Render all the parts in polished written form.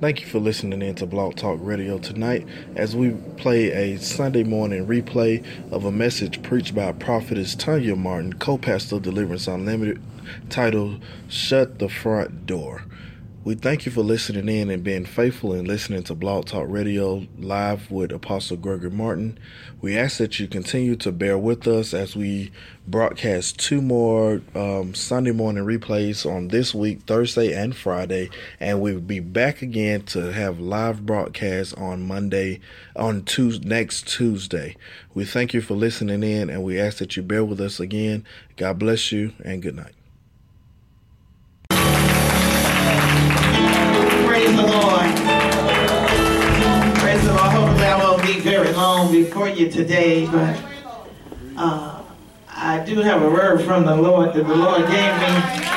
Thank you for listening in to Blog Talk Radio tonight as we play a Sunday morning replay of a message preached by prophetess Tanya Martin, co-pastor of Deliverance Unlimited, titled Shut the Front Door. We thank you for listening in and being faithful in listening to Blog Talk Radio live with Apostle Gregory Martin. We ask that you continue to bear with us as we broadcast two more Sunday morning replays on this week, Thursday and Friday, and we'll be back again to have live broadcasts on next Tuesday. We thank you for listening in, and we ask that you bear with us again. God bless you, and good night. Praise the Lord. Praise the Lord. Hopefully I won't be very long before you today, but I do have a word from the Lord that the Lord gave me.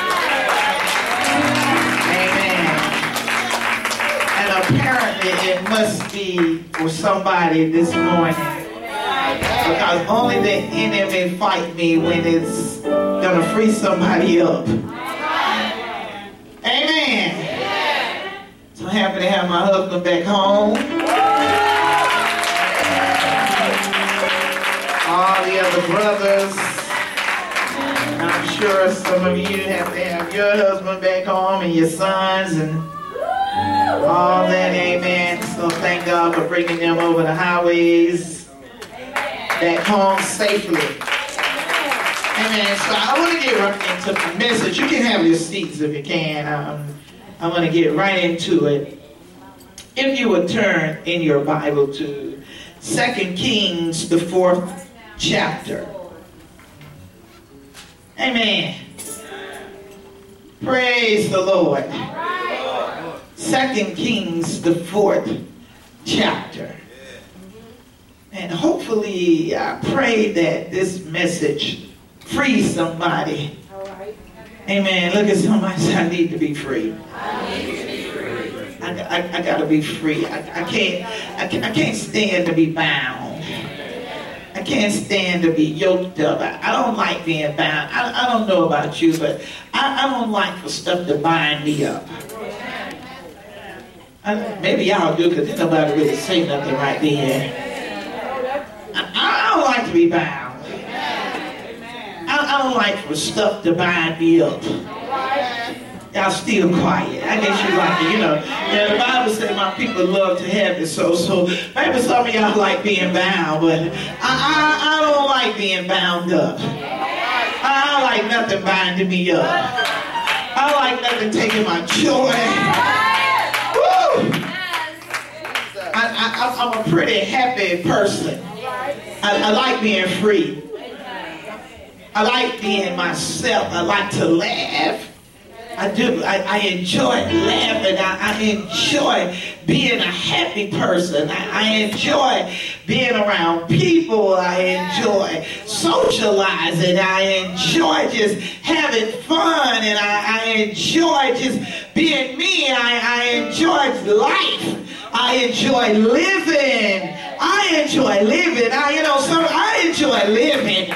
Amen. And apparently it must be for somebody this morning, because only the enemy fight me when it's going to free somebody up. Amen. So happy to have my husband back home. All the other brothers. I'm sure some of you have to have your husband back home and your sons and all that. Amen. So thank God for bringing them over the highways back home safely. Amen. So I want to get right into the message. You can have your seats if you can. I'm going to get right into it. If you would turn in your Bible to 2 Kings, the 4th chapter. Amen. Praise the Lord. 2 Kings, the 4th chapter. And hopefully, I pray that this message frees somebody. Amen. Look at somebody and say, I need to be free. I got to be free. I can't stand to be bound. I can't stand to be yoked up. I don't like being bound. I don't know about you, but I don't like for stuff to bind me up. Maybe y'all do, because then nobody really say nothing right there. I don't like to be bound. I don't like for stuff to bind me up. Y'all still quiet. I guess you like it, Yeah, the Bible says my people love to have it. So maybe some of y'all like being bound, but I don't like being bound up. I don't like nothing binding me up. I don't like nothing taking my joy. Woo! I'm a pretty happy person. I like being free. I like being myself. I like to laugh. I do. I enjoy laughing. I enjoy being a happy person. I enjoy being around people. I enjoy socializing. I enjoy just having fun. And I enjoy just being me. I enjoy life. I enjoy living. I enjoy living. I enjoy living.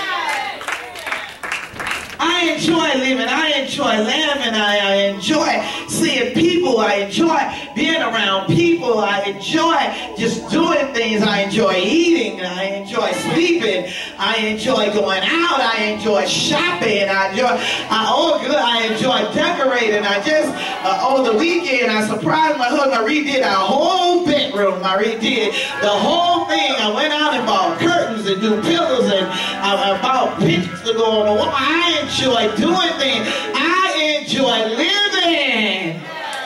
I enjoy living. I enjoy laughing. I enjoy seeing people. I enjoy being around people. I enjoy just doing things. I enjoy eating. I enjoy sleeping. I enjoy going out. I enjoy shopping. I enjoy decorating. Over the weekend, I surprised my husband. I redid our whole bedroom. I redid the whole thing. I went out and bought curtains and new pillows, and I bought pictures to go on the wall. I enjoy doing things. I enjoy living.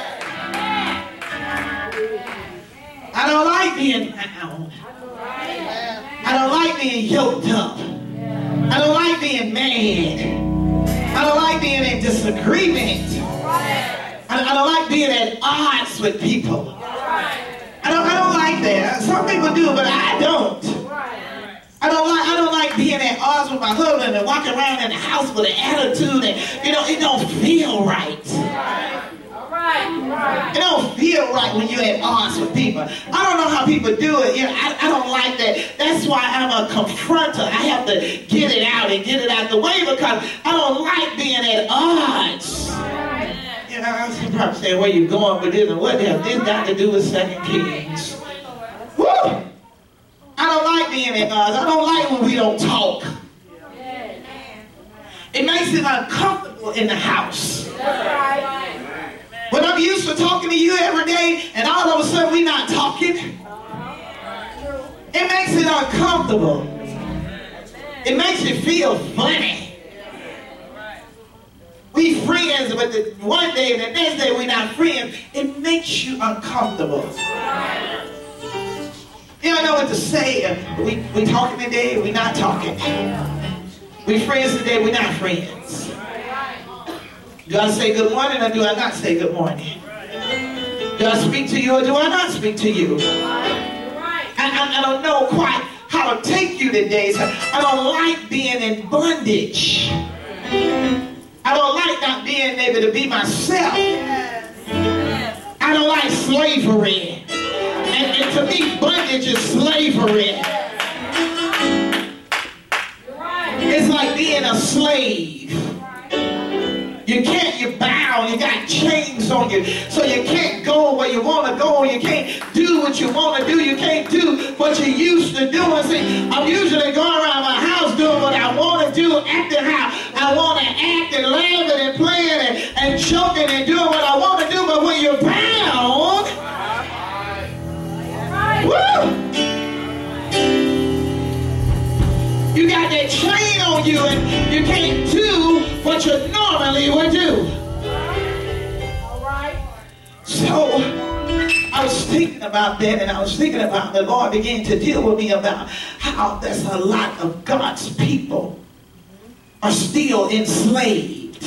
I don't like being bound. I don't like being yoked up. I don't like being mad. I don't like being in disagreement. I don't like being at odds with people. I don't like that. Some people do, but I don't. I don't like being at odds with my husband and walking around in the house with an attitude and, it don't feel right. It don't feel right when you're at odds with people. I don't know how people do it. I don't like that. That's why I'm a confronter. I have to get it out and get it out the way because I don't like being at odds. I'm probably saying where you going with this and what the hell this got to do with 2 Kings. Woo! I don't like being in God's. I don't like when we don't talk. It makes it uncomfortable in the house. When I'm used to talking to you every day and all of a sudden we're not talking, it makes it uncomfortable. It makes you feel funny. We friends, but one day, the next day we're not friends. It makes you uncomfortable. You don't know what to say. We talking today, we're not talking. We friends today, we're not friends. Do I say good morning or do I not say good morning? Do I speak to you or do I not speak to you? I don't know quite how to take you today. So I don't like being in bondage. I don't like not being able to be myself. I don't like slavery. And to me, bondage is slavery. It's like being a slave. You can't, you're bound, you got chains on you, so you can't go where you want to go, you can't do what you want to do, you can't do what you used to do. And see, I'm usually going around my house doing what I want to do, acting how I want to act and laughing and playing and joking and doing what I want to do, but when you're bound, woo! You got that chain on you and you can't do what you normally would do. So I was thinking about that, and I was thinking about the Lord began to deal with me about how there's a lot of God's people are still enslaved.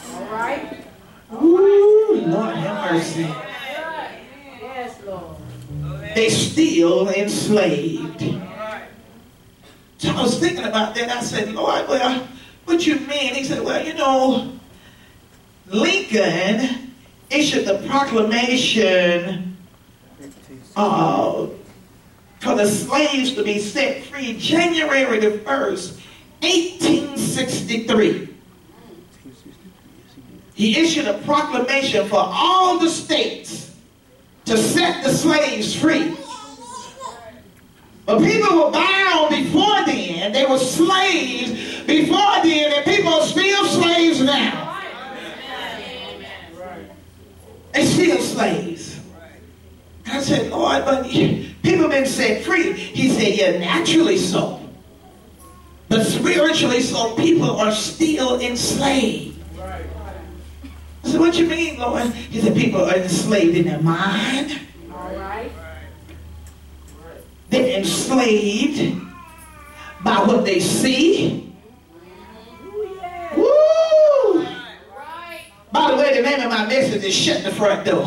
Ooh, Lord have mercy. Yes, Lord. They still enslaved. So I was thinking about that. I said, Lord, well, what you mean? He said, well, you know, Lincoln issued the proclamation for the slaves to be set free January the 1st, 1863. He issued a proclamation for all the states to set the slaves free. But people were bound before then. They were slaves before then, and people are still slaves now. They're still slaves. I said, Lord, but people have been set free. He said, yeah, naturally so. But spiritually so, people are still enslaved. I said, what you mean, Lord? He said, people are enslaved in their mind. They're enslaved by what they see. Woo! By the way, the name of my message is Shut the Front Door.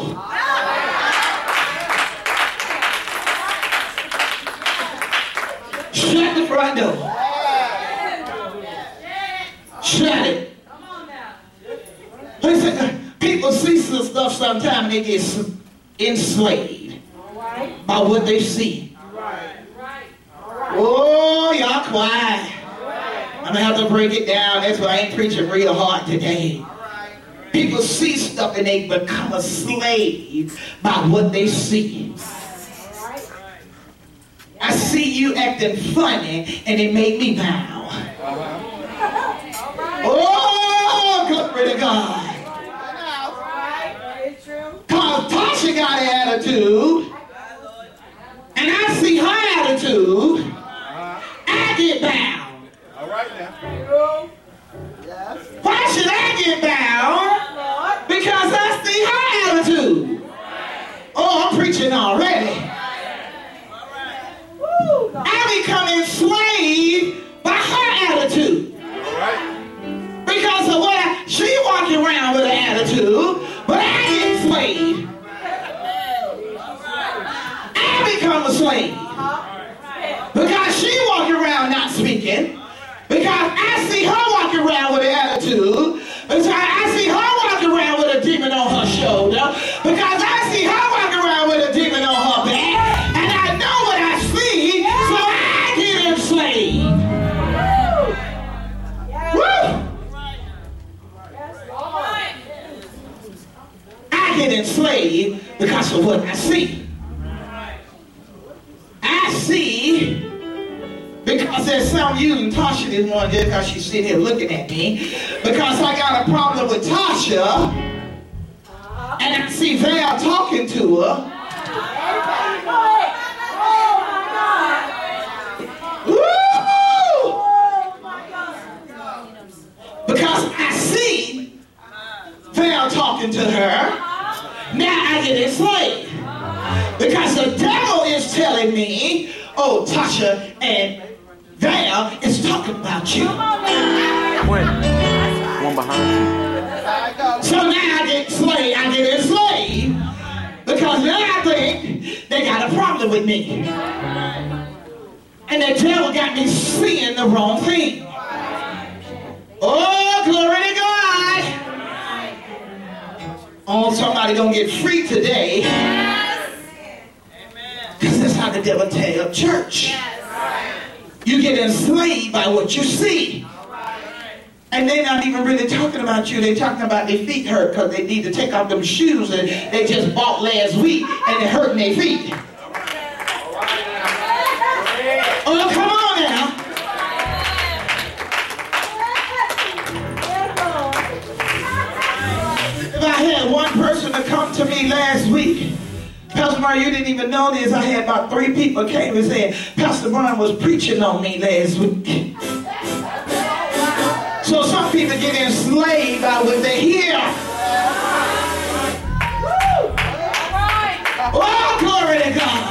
Shut the front door. Shut it. Listen, people see some stuff sometimes and they get enslaved by what they see. Oh, y'all quiet. I'm going to have to break it down. That's why I ain't preaching real hard today. People see stuff and they become a slave by what they see. I see you acting funny and it made me bow. Oh, glory to God. Because Tasha got an attitude and I see her attitude. I get bound. All right now. Why should I get bound? Because I see her attitude. Oh, I'm preaching already. I become enslaved by her attitude. Because of what she walking around with an attitude, but I get enslaved. I become a slave. Because she walking around not speaking. Because I see her walking around with an attitude. Because I see her walking around with a demon on her shoulder. Because I see her walking around with a demon on her back. And I know what I see, so I get enslaved. Woo! I get enslaved because of what I see. I see, because there's some using Tasha this morning just because she's sitting here looking at me, because I got a problem with Tasha, and I see Val talking to her. Because I see Val talking to her, now I get enslaved. Because the devil is telling me, oh, Tasha and Val is talking about you. One behind you. So now I get enslaved, because now I think they got a problem with me. And the devil got me seeing the wrong thing. Oh, glory to God. Oh, somebody gonna get free today. Because that's how the devil tear up church. You get enslaved by what you see. And they're not even really talking about you. They're talking about their feet hurt because they need to take off them shoes that they just bought last week and they're hurting their feet. Oh, come on now. If I had one person to come to me last week, Pastor Brian, you didn't even know this. I had about 3 people came and said, Pastor Brian was preaching on me last week. So some people get enslaved by what they hear. Oh, glory to God.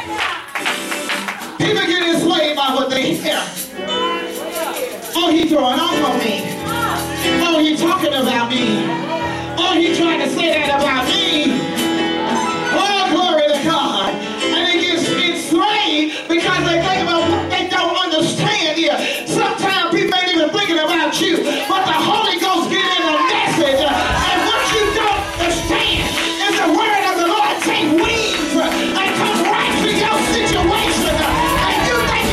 People get enslaved by what they hear. Oh, he throwing off on me. Oh, he talking about me. Oh, he trying to say that about me. Oh, glory to God. And they get enslaved because they think about what they don't understand here. Sometimes people ain't even thinking about you, but the Holy Ghost get in a message, and what you don't understand is the word of the Lord take wings and come right to your situation, and you think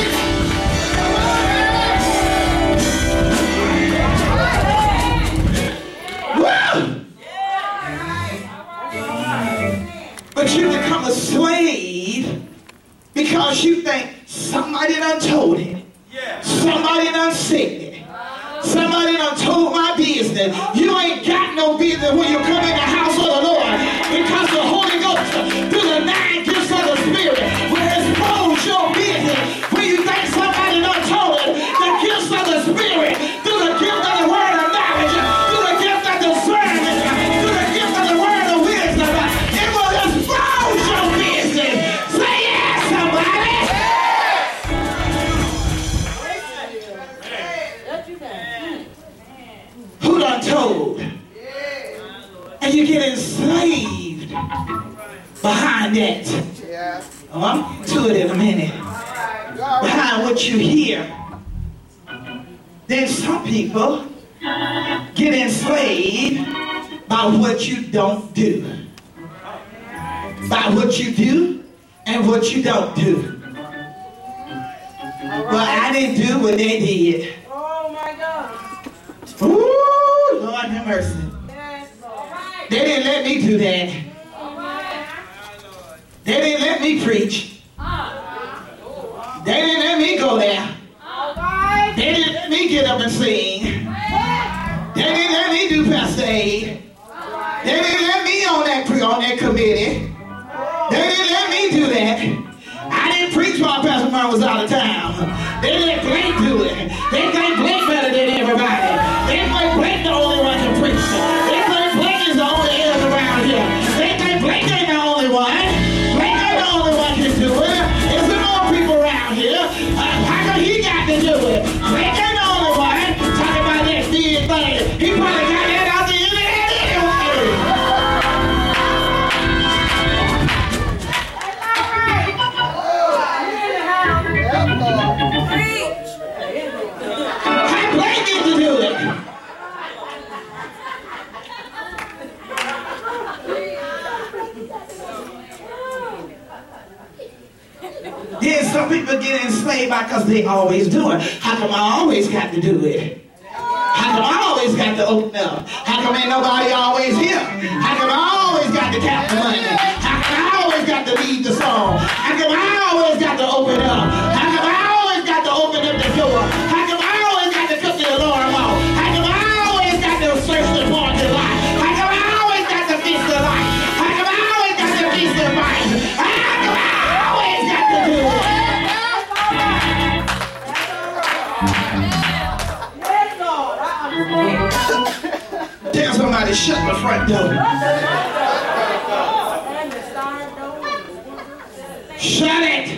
but you become a slave because you think somebody done told it. Somebody done said it. Somebody done told my business. You ain't got no business when you come in the house of the Lord, because the Holy Ghost, through the 9 gifts of the Spirit, will expose your business. When you think somebody done told it, the gifts of the Spirit, through the gift of the word of knowledge, through the gift of discernment, through the gift of the word of wisdom, it will expose your business. Say yes, somebody. Who done told? And you get enslaved behind that. Oh, I'm to it in a minute. Behind what you hear. Then some people get enslaved by what you don't do. By what you do and what you don't do. Well, I didn't do what they did. Oh my God. Ooh, Lord have mercy. Yes, Lord. They didn't let me do that. They didn't let me preach. They didn't let me go there. They didn't let me get up and sing. They didn't let me do Pastor Aid. They didn't let me on that committee. They didn't let me do that. I didn't preach while Pastor Martin was out of town. They let Blake do it. They think Blake better than everybody. They think Blake the only one to preach. They think Blake is the only elder around here. They think Blake ain't the only one. Blake ain't the only one can do it. There's some more people around here. How come he got to do it? Blake ain't the only one. Talking about that big thing. He probably got that out the internet anyway. How Blake get to do it? Then some people get enslaved because they always do it. How come I always got to do it? How come I always got to open up? How come ain't nobody always here? How come I always got money? How come I always got to lead the song? How come I always got to open up? How come I always got to open up the door? How come I always got to cut the alarm off? How come I always got to search the parking lot? How come I always got to fix the light? How come I always got to fix the mic? How come I always got to do it? Tell somebody, shut the front door. Shut it.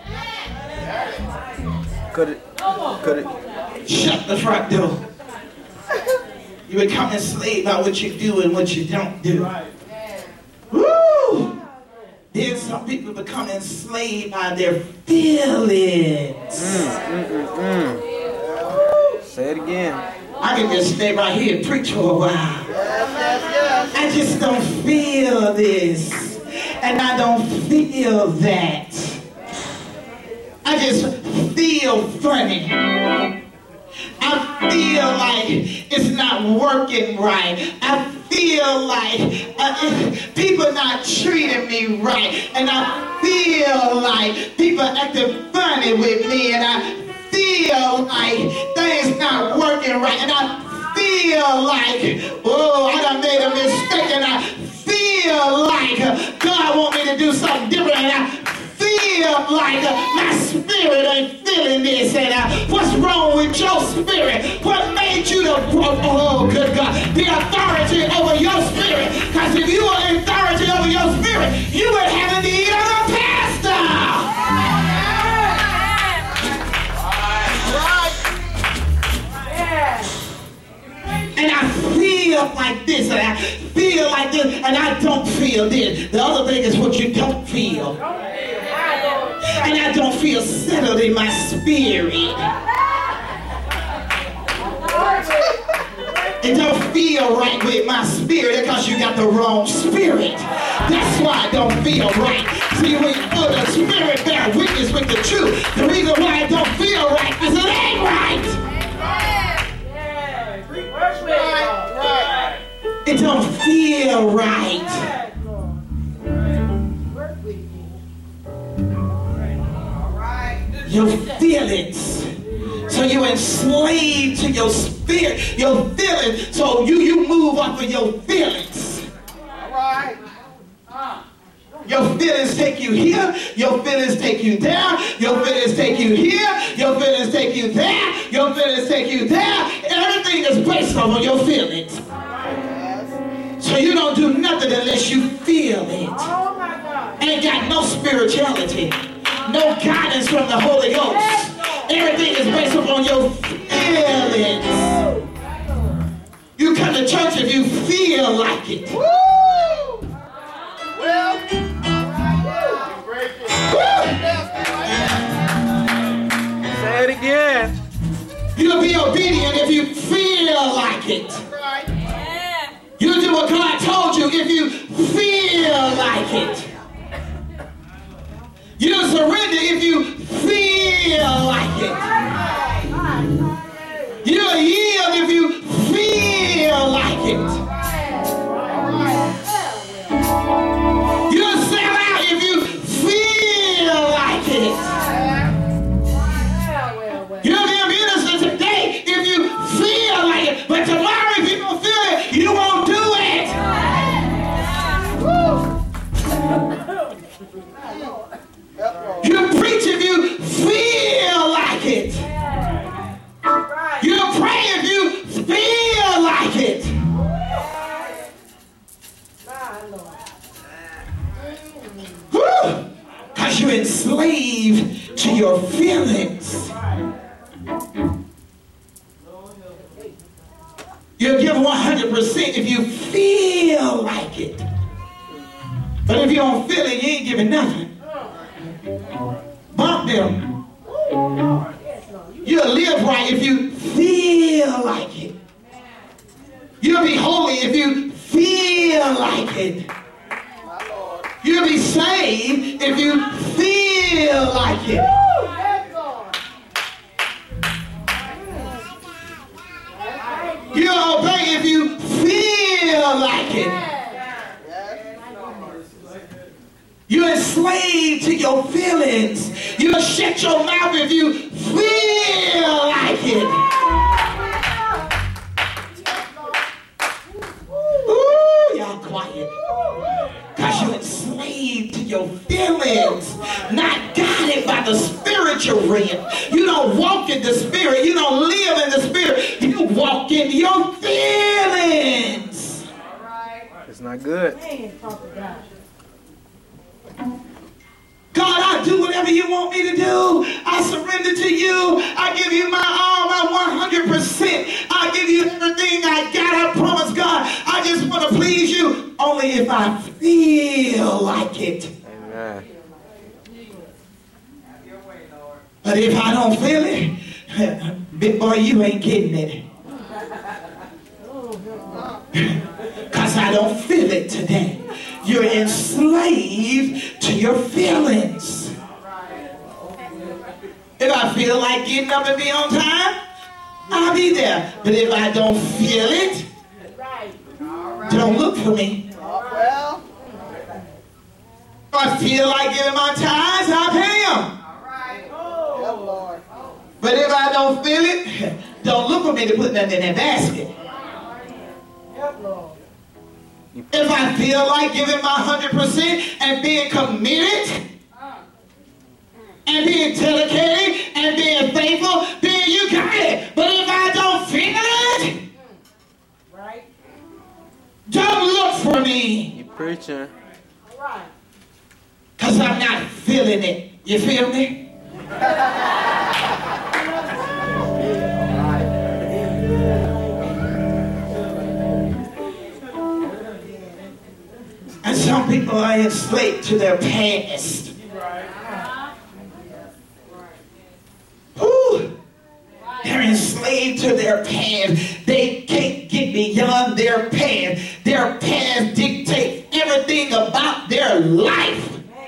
Cut it. Shut the front door. You become enslaved by what you do and what you don't do. Woo! Then some people become enslaved by their feelings. Say it again. I can just stay right here and preach for a while. I just don't feel this. And I don't feel that. I just feel funny. I feel like it's not working right. I feel like people not treating me right. And I feel like people acting funny with me. And I feel like things not working right. And I feel like, oh, I done made a mistake. And I feel like God want me to do something different. And I feel like my spirit ain't feeling this. And what's wrong with your spirit? What made you the, oh, good God, the authority over your spirit? Because if you were in authority over your spirit, you would have the need of a pastor. And I feel like this, and I feel like this, and I don't feel this. The other thing is what you don't feel. And I don't feel settled in my spirit. It don't feel right with my spirit because you got the wrong spirit. That's why it don't feel right. See, when the spirit bear witness with the truth, the reason why it don't feel right is it ain't right. It don't feel right. Your feelings. So you're enslaved to your spirit, your feelings. So you move off of your feelings. Your feelings take you here. Your feelings take you down. Your feelings take you here. Your feelings take you there. Your feelings take you there. Everything is based on your feelings. So you don't do nothing unless you feel it. Oh my God. Ain't got no spirituality. No guidance from the Holy Ghost. Everything is based upon your feelings. You come to church if you feel like it. Woo! Well, Say it again. You'll be obedient if you feel like it. You do what God told you if you feel like it. You surrender if you feel like it. You yield if you feel like it. You sell out if you feel like it. You'll be a minister today if you feel like it. But tomorrow if you don't feel it, you won't do it. You preach if you feel like it. You pray if you feel like it. Because you're enslaved to your feelings. You'll give 100% if you feel like it. But if you don't feel it, you ain't giving nothing. Bump them. You'll live right if you feel like it. You'll be holy if you feel like it. You'll be saved if you feel like it. You'll obey if you feel like it. You're enslaved to your feelings. You'll shut your mouth if you feel like it. Ooh, y'all quiet. Because you're enslaved to your feelings, not guided by the spiritual realm. You don't walk in the spirit. You don't live in the spirit. You walk in your feelings. It's not good. God, I do whatever you want me to do. I surrender to you. I give you my all, my 100%. I give you everything I got. I promise God, I just want to please you. Only if I feel like it. Amen. But if I don't feel it, big boy, you ain't getting it. Because I don't feel it today. You're enslaved to your feelings. If I feel like getting up and be on time, I'll be there. But if I don't feel it, don't look for me. Well, If I feel like giving my tithes, I'll pay them. yep, Lord. But if I don't feel it, don't look for me to put nothing in that basket. If I feel like giving my 100% and being committed and being dedicated and being faithful, then you got it. But if I don't feel it, don't look for me. You preaching. Because I'm not feeling it. You feel me? And some people are enslaved to their past. Ooh, they're enslaved to their past. They can't get beyond their past. Their past dictates everything about their life.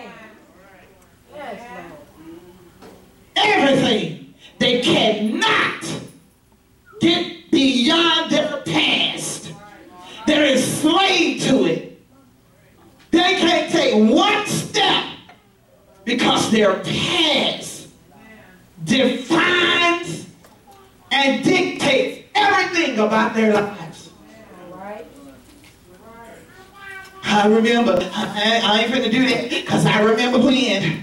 Everything. They cannot get beyond their past. They're enslaved to it. They can't take one step because their past defines and dictates everything about their lives. I remember, I ain't finna do that because I remember when.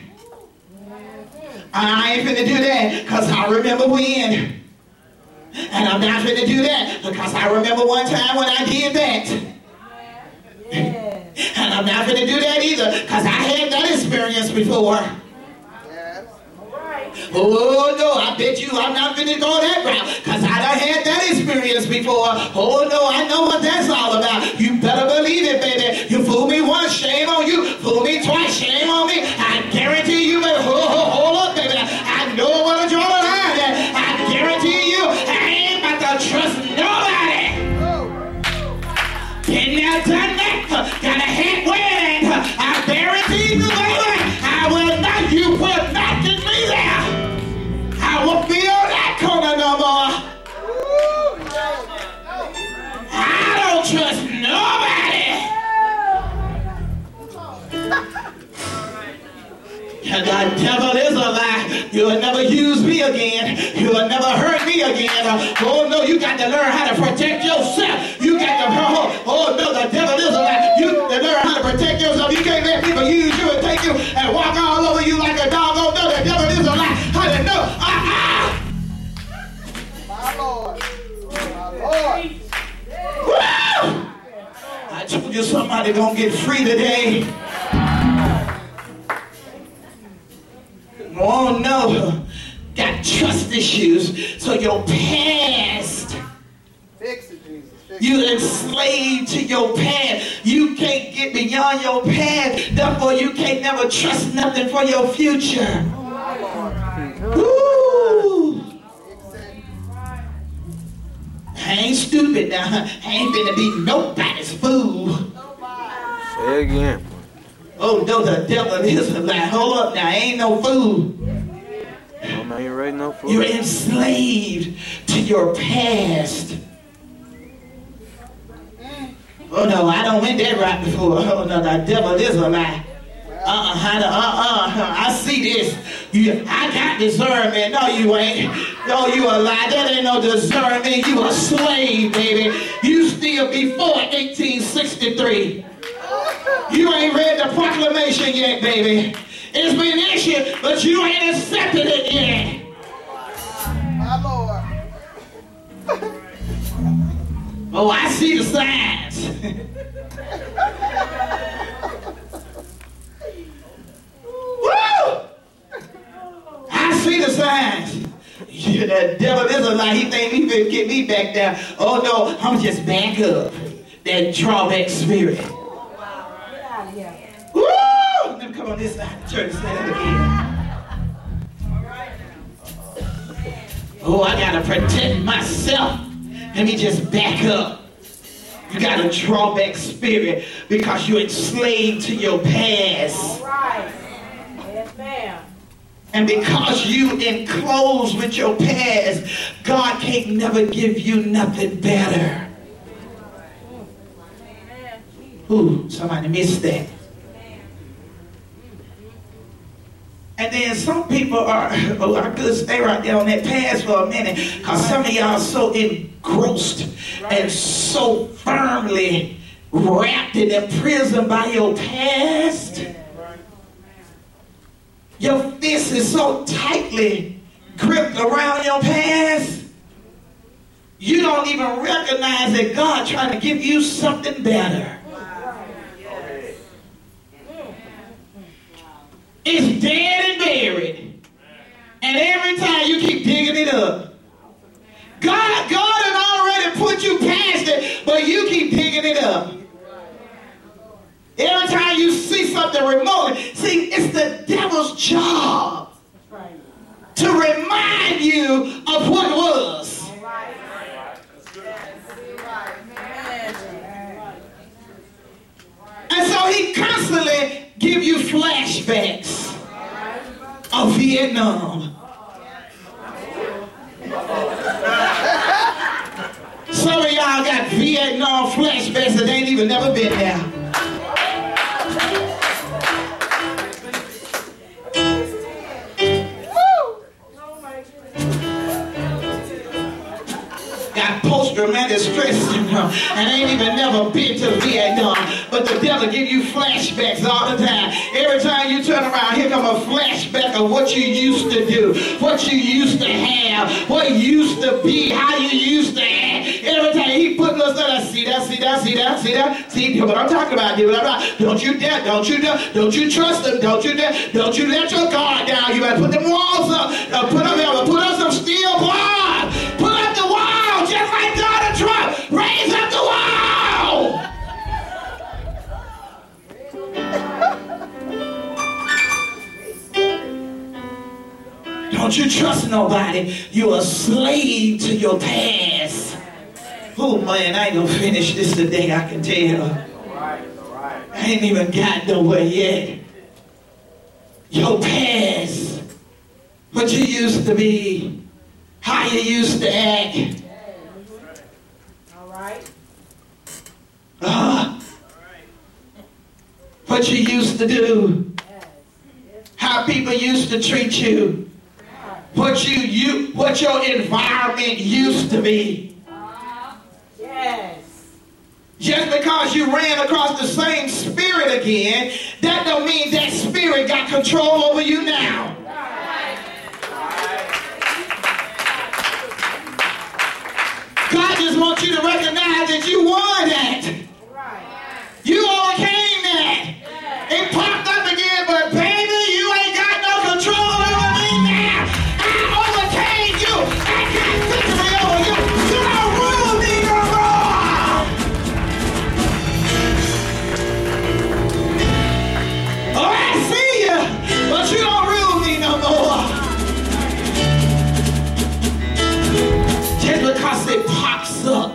I ain't finna do that because I remember when. And I'm not finna do that because I remember one time when I did that. And I'm not going to do that either because I had that experience before. Yes. Oh no, I bet you I'm not going to go that route because I done had that experience before. Oh no, I know what that's all about. You better believe it, baby. You fool me once, shame on you. Fool me twice, shame on me. I guarantee you, baby. Hold up, baby. I know what to draw the line at. I guarantee you, I ain't about to trust nobody. Been there, done that. Got a hat wearing. I guarantee you, baby, I will not. You will not get me there. I won't be on that corner no more. I don't trust nobody. And the devil is a lie. You will never use me again. You will never hurt me again. Oh no, you got to learn how to protect yourself. You got to, oh no, the devil is a lie. You got to learn how to protect yourself. You can't let people use you and take you and walk all over you like a dog. Oh no, the devil is a lie. How to know? My Lord. My Lord. Woo! I told you somebody gonna get free today. Oh no, got trust issues. So your past, Fix it, Jesus. Fix it. you enslaved to your past. You can't get beyond your past. Therefore, you can't never trust nothing for your future. My Lord. Woo! Fix it. I ain't stupid now. I ain't finna be nobody's fool. Say it again. Oh no, the devil is a lie. Hold up now, I ain't no fool. Mama ain't ready no food. You're enslaved to your past. Oh no, I don't went that route before. Oh no, the devil is a lie. I see this. I got discernment. No, you ain't. No, you a lie. That ain't no discernment. You a slave, baby. You still before 1863. You ain't read the proclamation yet, baby. It's been issued, but you ain't accepted it yet. My Lord. Oh, I see the signs. Woo! I see the signs. Yeah, that devil is a lie. He think he can get me back down. Oh no, I'm just back up. That drawback spirit. Woo! Let me come on this side of the church and say that again. Oh, I gotta protect myself. Let me just back up. You got a drawback spirit because you're enslaved to your past. All right. Yes, ma'am. And because you enclosed with your past, God can't never give you nothing better. Ooh, somebody missed that. And then some people are, oh, I could stay right there on that past for a minute, because some of y'all are so engrossed and so firmly wrapped and imprisoned by your past. Your fist is so tightly gripped around your past, you don't even recognize that God trying to give you something better. It's dead and buried. And every time you keep digging it up. God had already put you past it, but you keep digging it up. Every time you see something remote, see, it's the devil's job to remind you of what was. And so he constantly give you flashbacks of Vietnam. Some of y'all got Vietnam flashbacks that ain't even never been there. Got post-traumatic stress syndrome and ain't even never been to Vietnam, but the devil give you flashbacks all the time. Every time you turn around, here come a flashback of what you used to do, what you used to have, what used to be, how you used to act. Every time he putting us there, see that, see what I'm talking about, don't you dare, don't you trust him, don't you dare, don't you let your guard down. You better put them walls up, put up some steel bars, put up the wall. Just like Donald Trump, raise up the wall! Don't you trust nobody. You're a slave to your past. Oh man, I ain't gonna finish this today, I can tell. I ain't even got nowhere yet. Your past. What you used to be. How you used to act. What you used to do, how people used to treat you, what your environment used to be. Just because you ran across the same spirit again, that don't mean that spirit got control over you now. God just wants you to recognize that you won that. You overcame that. It popped up again, but baby, you ain't got no control over me now. I overcame you. I got victory over you. You don't rule me no more. Oh, I see you, but you don't rule me no more. Just because it pops up,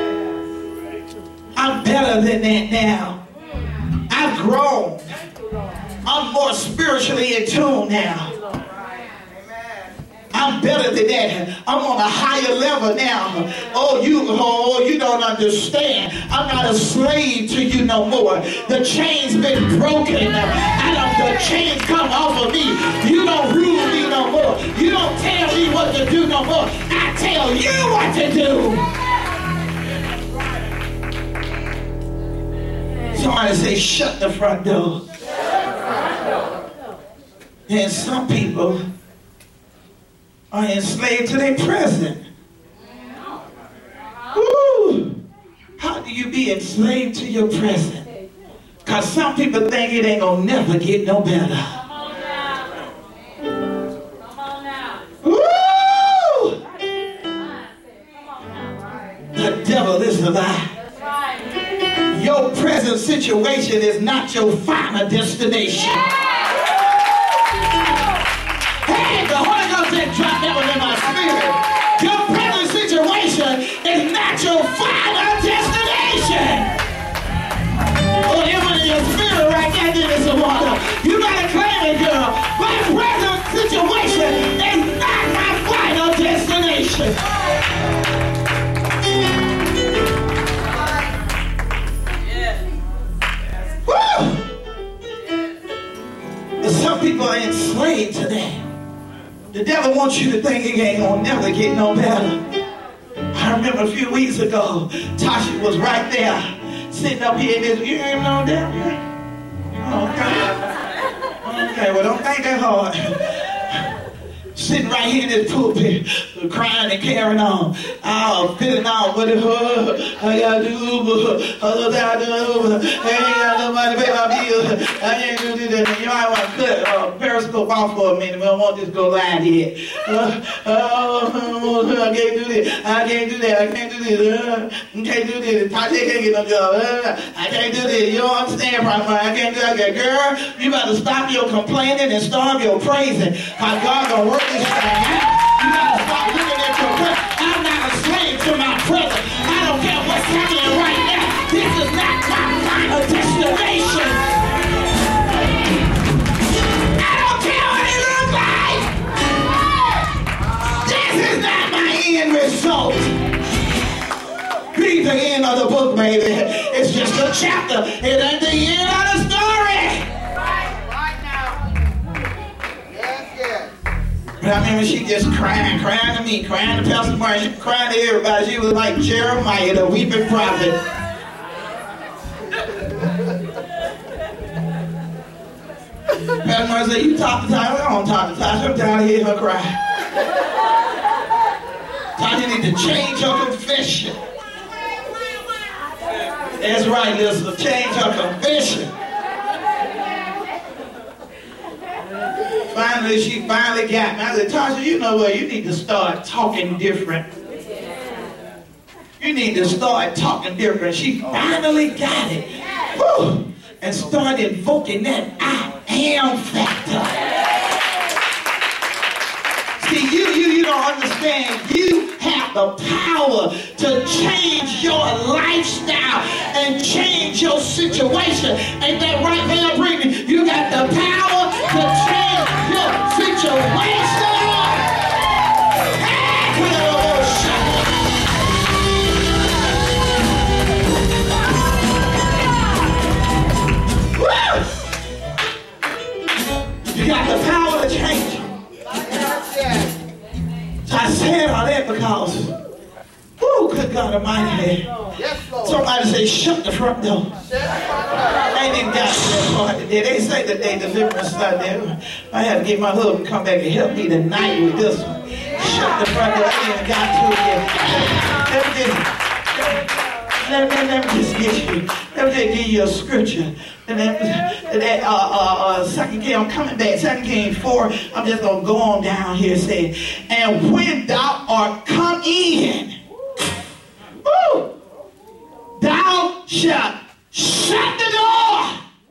I'm better than that now. I've grown. I'm more spiritually in tune now. I'm better than that. I'm on a higher level now. Oh, you don't understand. I'm not a slave to you no more. The chain's been broken. I don't The chains come off of me. You don't rule me no more. You don't tell me what to do no more. I tell you what to do. Somebody say, shut the front door. And some people are enslaved to their present. Woo! How do you be enslaved to your present? Because some people think it ain't gonna never get no better. Come on now. Come on now. Woo! Come on now. The devil is a lie. That's right. Your present situation is not your final destination. Hey, the Holy Ghost didn't drop that one in my spirit. Your present situation is not your final destination. Oh, it was in your spirit right there, give me some water. You gotta claim it, girl. My present situation is not my final destination. Woo! But some people are enslaved to that. The devil wants you to think it ain't gonna never get no better. I remember a few weeks ago, Tasha was right there, sitting up here in this, you ain't know that? Okay, well don't think that hard. Sitting right here in this pulpit, crying and carrying on. I'm feeling out with it. I gotta do Uber. I gotta do Uber. I ain't got no money to pay my bills. I can't do this. You might want to cut Periscope off for a minute. We don't want this to go live yet. I can't do this. I can't do that. I can't do this. I can't do this. Tasha can't get no job. I can't do this. You don't understand, Prophet. I can't do that. Girl, you better stop your complaining and start your praising. How God gonna work this thing out. You gotta stop looking at your present. I'm not a slave to my present. I don't care what's happening right now. This is not my final destination. I don't care what it looks like. This is not my end result. Read the end of the book, baby. It's just a chapter. It ain't the end of the story. But I remember she just crying to me, crying to Pastor Martin, crying to everybody. She was like Jeremiah, the weeping prophet. Pastor Martin said, you talk to Tasha? I don't talk to Tasha. I'm down here her cry. Tasha need to change her confession. That's right, Elizabeth. Change her confession. Finally, she finally got me. I said, Tasha, you know what? You need to start talking different. You need to start talking different. She finally got it. Woo! And started invoking that I am factor. See, you don't understand. You have the power to change your lifestyle and change your situation. Ain't that right, Mel Brittany? You got the power to change your situation. You got the power to change. So I said all that because, oh, good God Almighty. Yes, Lord. Somebody say, shut the front door. I ain't even got to that part today. They say that they deliverance Sunday. I had to get my husband to come back and help me tonight with this one. Shut the front door. I ain't even got to it yet. Let me just give you a scripture. And then, 2 Kings, I'm coming back. 2 Kings 4, I'm just going to go on down here and say, and when thou art come in, woo, thou shalt shut the door.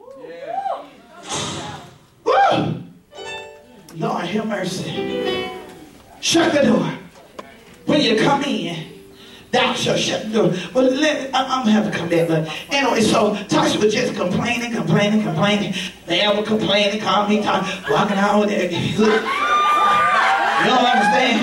Woo. Lord, have mercy. Shut the door. When you come in, thou shalt shut the door. Well, I'm going to have to come back. But anyway, so Tasha was just complaining. They ever complaining, calling me, walking out there. You don't understand?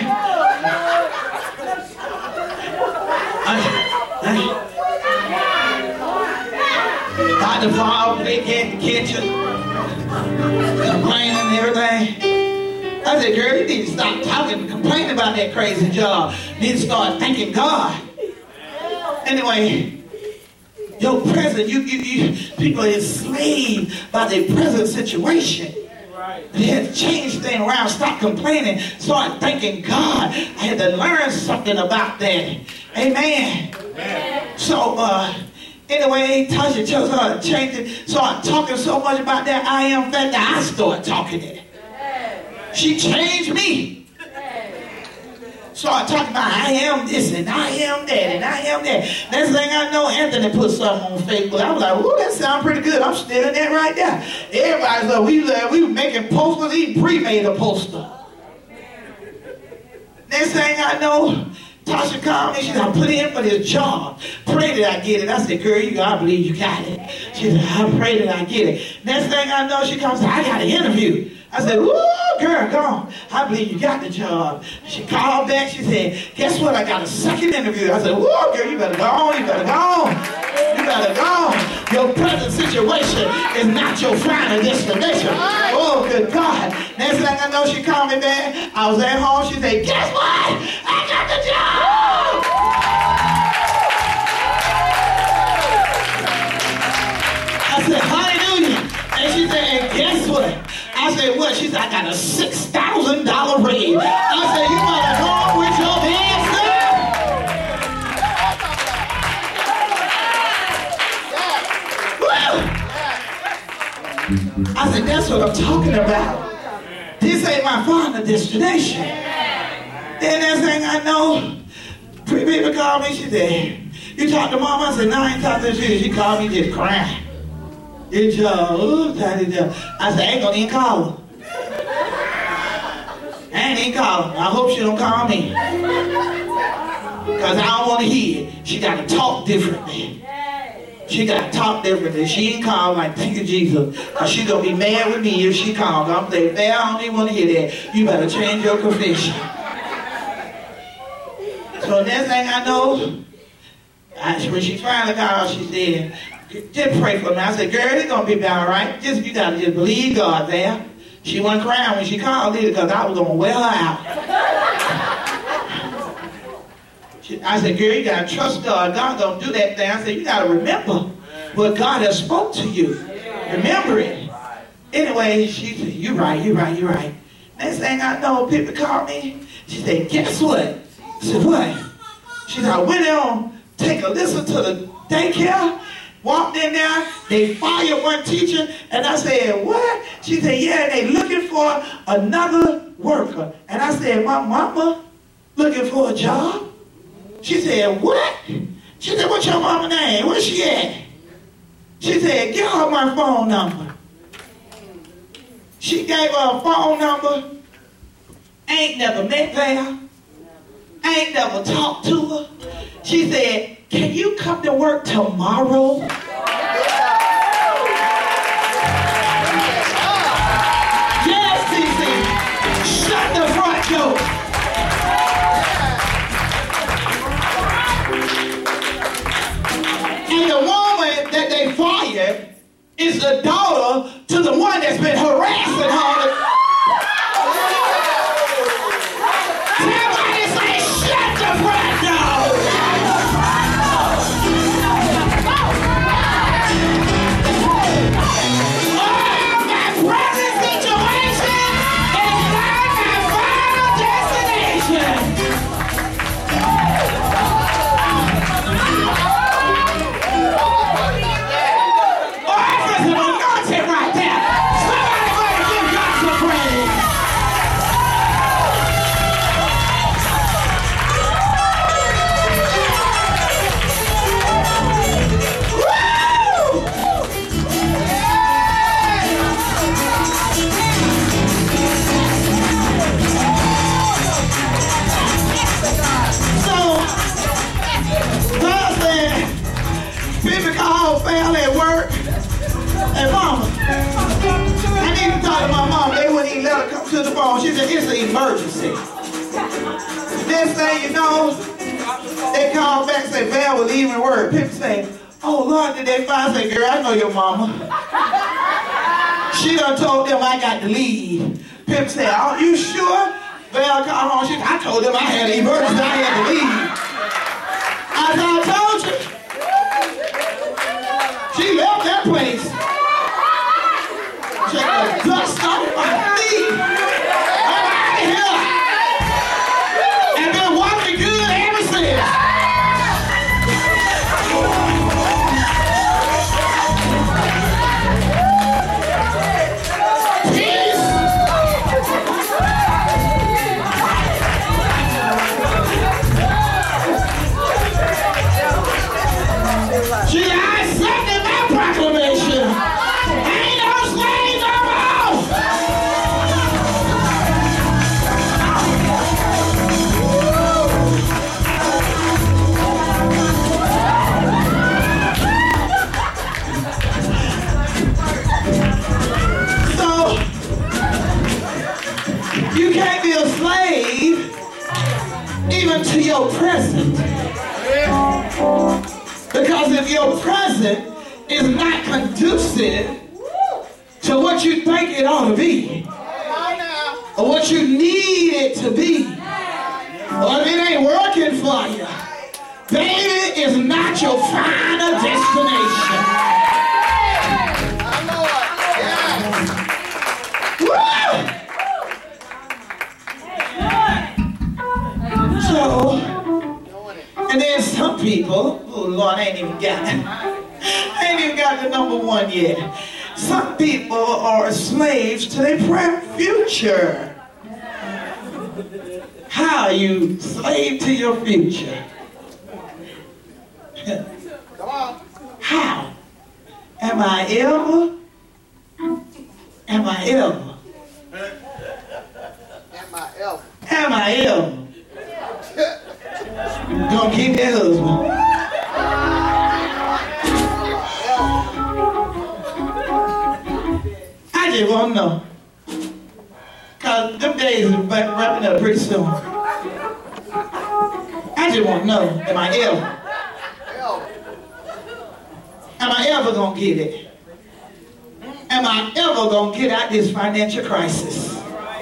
Dr. Paul, they can't catch you. complaining and everything. I said, girl, you need to stop talking and complaining about that crazy job. You need to start thanking God. Anyway, your present, people are enslaved by their present situation. They had to change things around, stop complaining, start thanking God. I had to learn something about that. Amen. So, anyway, Tasha chose her to change it, started talking so much about that I am fact that I started talking it. She changed me. Started talking about I am this and I am that and I am that. Next thing I know, Anthony put something on Facebook. I was like, ooh, that sounds pretty good. I'm still in that right there. Everybody's like, we were making posters. He pre-made a poster. Next thing I know, Tasha called me. She said, I put in for this job. Pray that I get it. I said, girl, I believe you got it. She said, I pray that I get it. Next thing I know, she comes and said, I got an interview. I said, ooh, girl, come on. I believe you got the job. She called back. She said, guess what? I got a second interview. I said, ooh, girl, you better go on. You better go on. You better go on. Your present situation is not your final destination. Oh, good God. Next thing I know, she called me back. I was at home. She said, guess what? I got the job. I said, hallelujah. And she said, guess what? I said, what? She said, I got a $6,000 raise. I said, you better go on with your business. I said, that's what I'm talking about. This ain't my final destination. Then next thing I know, three people called me. She said, you talked to Mama? I said, no, I ain't talked to her. She called me just crying. Good job. Ooh, daddy, I said, I ain't gonna even call her. I ain't even call her. I hope she don't call me. Because I don't want to hear it. She got to talk differently. She got to talk differently. She ain't called like, thank you, Jesus. Because she going to be mad with me if she called. I'm saying, I don't even want to hear that. You better change your confession. So next thing I know, when she finally called, she said, just pray for me. I said, girl, it's going to be all right. You got to just believe God there. She wasn't crying when she called either because I was going to wear her out. I said, girl, you got to trust God. God don't do that thing. I said, you got to remember what God has spoke to you. Remember it. Anyway, she said, you're right. Next thing I know, people called me. She said, guess what? I said, what? She said, I went on, take a listen to the daycare. Walked in there, they fired one teacher, and I said, what? She said, yeah, they looking for another worker. And I said, my mama looking for a job? She said, what? She said, what's your mama's name? Where's she at? She said, give her my phone number. She gave her a phone number. Ain't never met there. Ain't never talked to her. She said, can you come to work tomorrow? Yes, CC. Shut the front door. And the woman that they fired is the daughter to the one that's been harassing her. Somebody say, shut the front door. Family at work. Hey, mama, I need to talk to my mom. They wouldn't even let her come to the phone. She said, it's an emergency. Next thing you know, they called back and said, Val was leaving work. People say, oh, Lord, did they find? I say, girl, I know your mama. She done told them I got to leave. Pip said, "Oh, you sure?" Val called home. I told them I had an emergency. I had to leave. As I told you, she left that place. Check the dust off my feet. I'm out of here. And been walking good ever since. She I accepted my proclamation. Ain't no slave no more. So you can't be a slave even to your present. Because if your present is not conducive to what you think it ought to be, or what you need it to be, or if it ain't working for you, baby, it's not your final destination. Woo! So, and then some people, oh Lord, I ain't even got the number one yet. Some people are slaves to their future. How are you slave to your future? Come on. How? Am I ever? Am I ever? Am I ever? Gonna keep that husband. I just want to know. Because them days are wrapping up pretty soon. I just want to know, am I ever? Am I ever going to get it? Am I ever going to get out this financial crisis?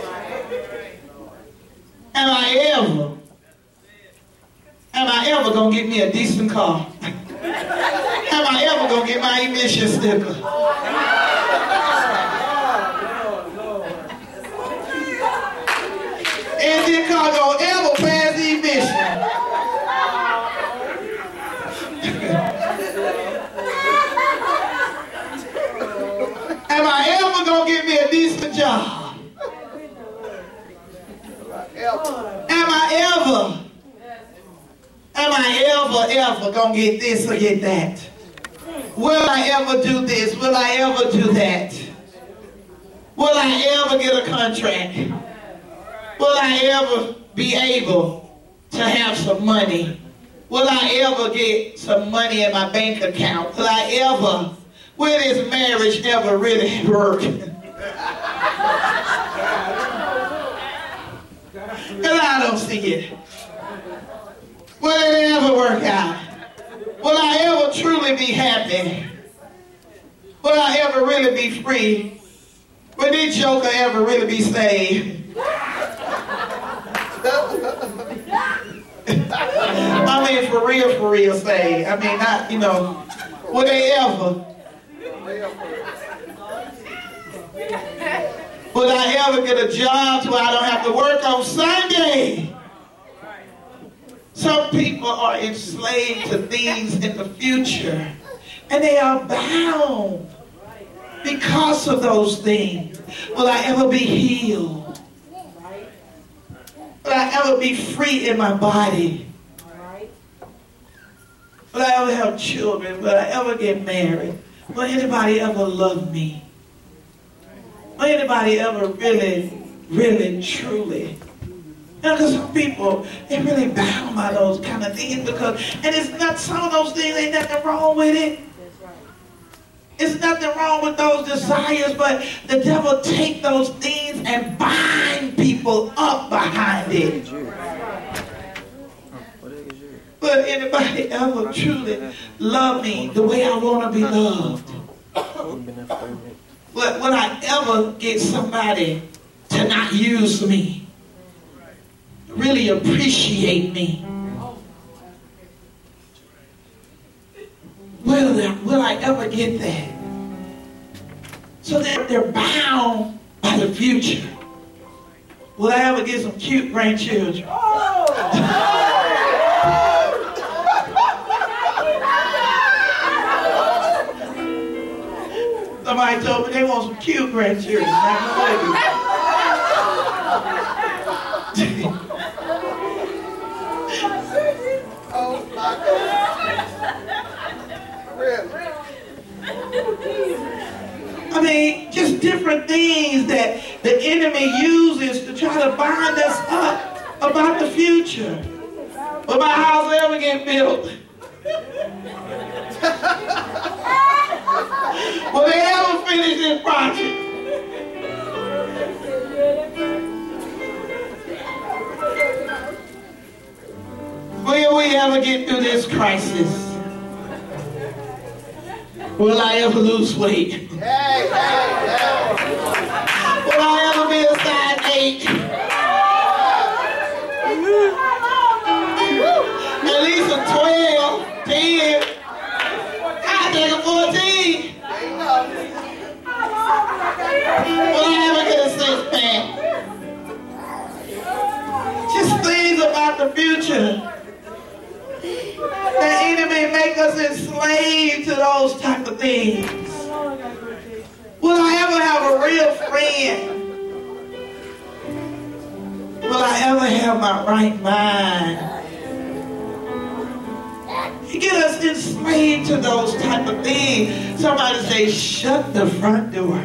Am I ever going to get me a decent car? Am I ever going to get my emission sticker? And this car don't ever pass the emission. Am I ever gonna get me a decent job? Am I ever gonna get this or get that? Will I ever do this? Will I ever do that? Will I ever get a contract? Will I ever be able to have some money? Will I ever get some money in my bank account? Will this marriage ever really work? Because I don't see it. Will it ever work out? Will I ever truly be happy? Will I ever really be free? Will this joker ever really be saved? I mean, for real saved. I mean, not, will they ever? Will I ever get a job so I don't have to work on Sunday? Some people are enslaved to things in the future, and they are bound because of those things. Will I ever be healed? Will I ever be free in my body? Will I ever have children? Will I ever get married? Will anybody ever love me? Will anybody ever really, really, truly? Because some people, they're really bound by those kind of things and it's not, some of those things, ain't nothing wrong with it. It's nothing wrong with those desires, but the devil take those things and bind people up behind it. Will anybody ever truly love me the way I want to be loved? Will I ever get somebody to not use me? Really appreciate me? Will I ever get that? So that they're bound by the future. Will I ever get some cute grandchildren? Somebody told me they want some cute grandchildren. Oh my God. Really? I mean, just different things that the enemy uses to try to bind us up about the future. Will my house ever get built? Will they ever finish this project? Will we ever get through this crisis? Will I ever lose weight? Hey, hey, hey. Will I ever be a size 8? At least a 12, 10. I take a 14. Will I ever get a 6-pack? Just things about the future. The enemy make us enslaved to those type of things. Will I ever have a real friend? Will I ever have my right mind? You get us enslaved to those type of things. Somebody say, shut the front door.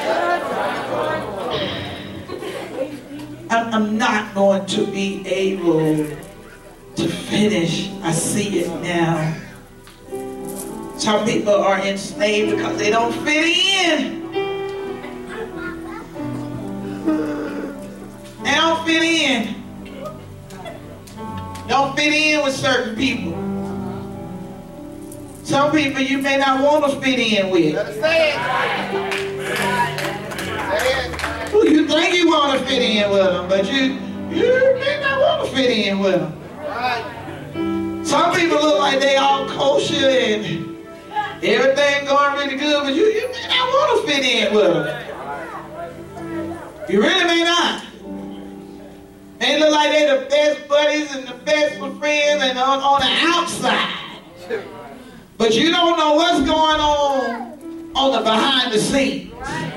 I'm not going to be able to finish. I see it now. Some people are enslaved because they don't fit in. They don't fit in. Don't fit in with certain people. Some people you may not want to fit in with. Say it. Say it. Well, you think you want to fit in with them, but you may not want to fit in with them. Some people look like they all kosher and everything going really good, but you may not want to fit in with them. You really may not. They look like they're the best buddies and the best of friends and on the outside. But you don't know what's going on the behind the scenes.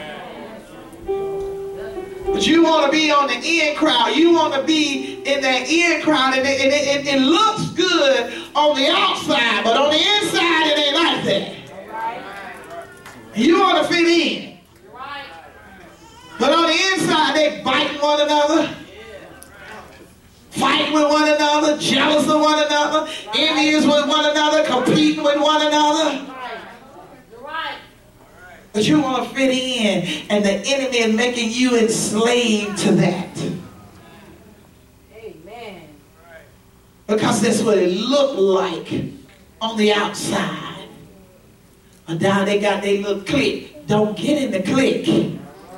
But you want to be on the in crowd. You want to be in that in crowd, and it looks good on the outside, but on the inside it ain't like that. And you want to fit in. But on the inside they biting one another, fighting with one another, jealous of one another, envious with one another, competing with one another. But you want to fit in, and the enemy is making you enslaved to that. Amen. Because that's what it looked like on the outside. But now they got their little clique. Don't get in the clique.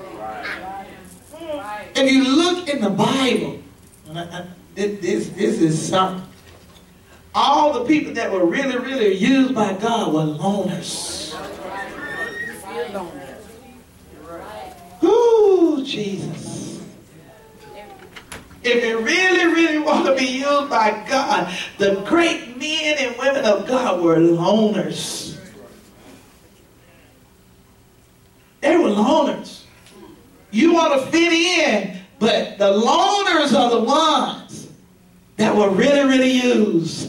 If you look in the Bible, this is something. All the people that were really, really used by God were loners. Ooh, Jesus. If you really, really want to be used by God, the great men and women of God were loners. They were loners. You want to fit in, but the loners are the ones that were really, really used.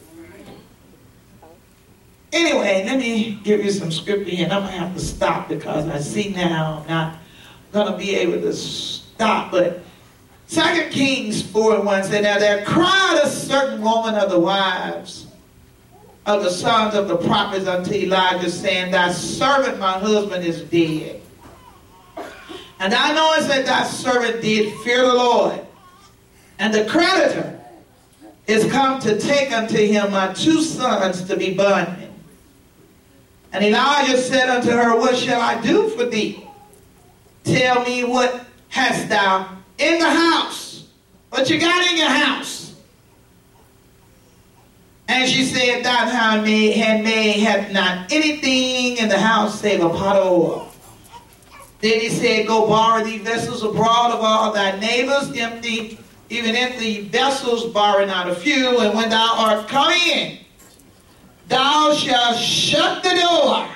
Anyway, let me give you some scripture here, and I'm going to have to stop because I see now I'm not going to be able to stop. But 2 Kings 4:1 said, now there cried a certain woman of the wives of the sons of the prophets unto Elijah, saying, thy servant, my husband, is dead. And thou knowest that thy servant did fear the Lord. And the creditor is come to take unto him my 2 sons to be bondmen. And Elijah said unto her, what shall I do for thee? tell me, what hast thou in the house? What you got in your house? And she said, thine handmaid hath not anything in the house save a pot of oil. Then he said, go borrow these vessels abroad of all thy neighbors, empty vessels, borrow not a few, and when thou art come in, thou shalt shut the door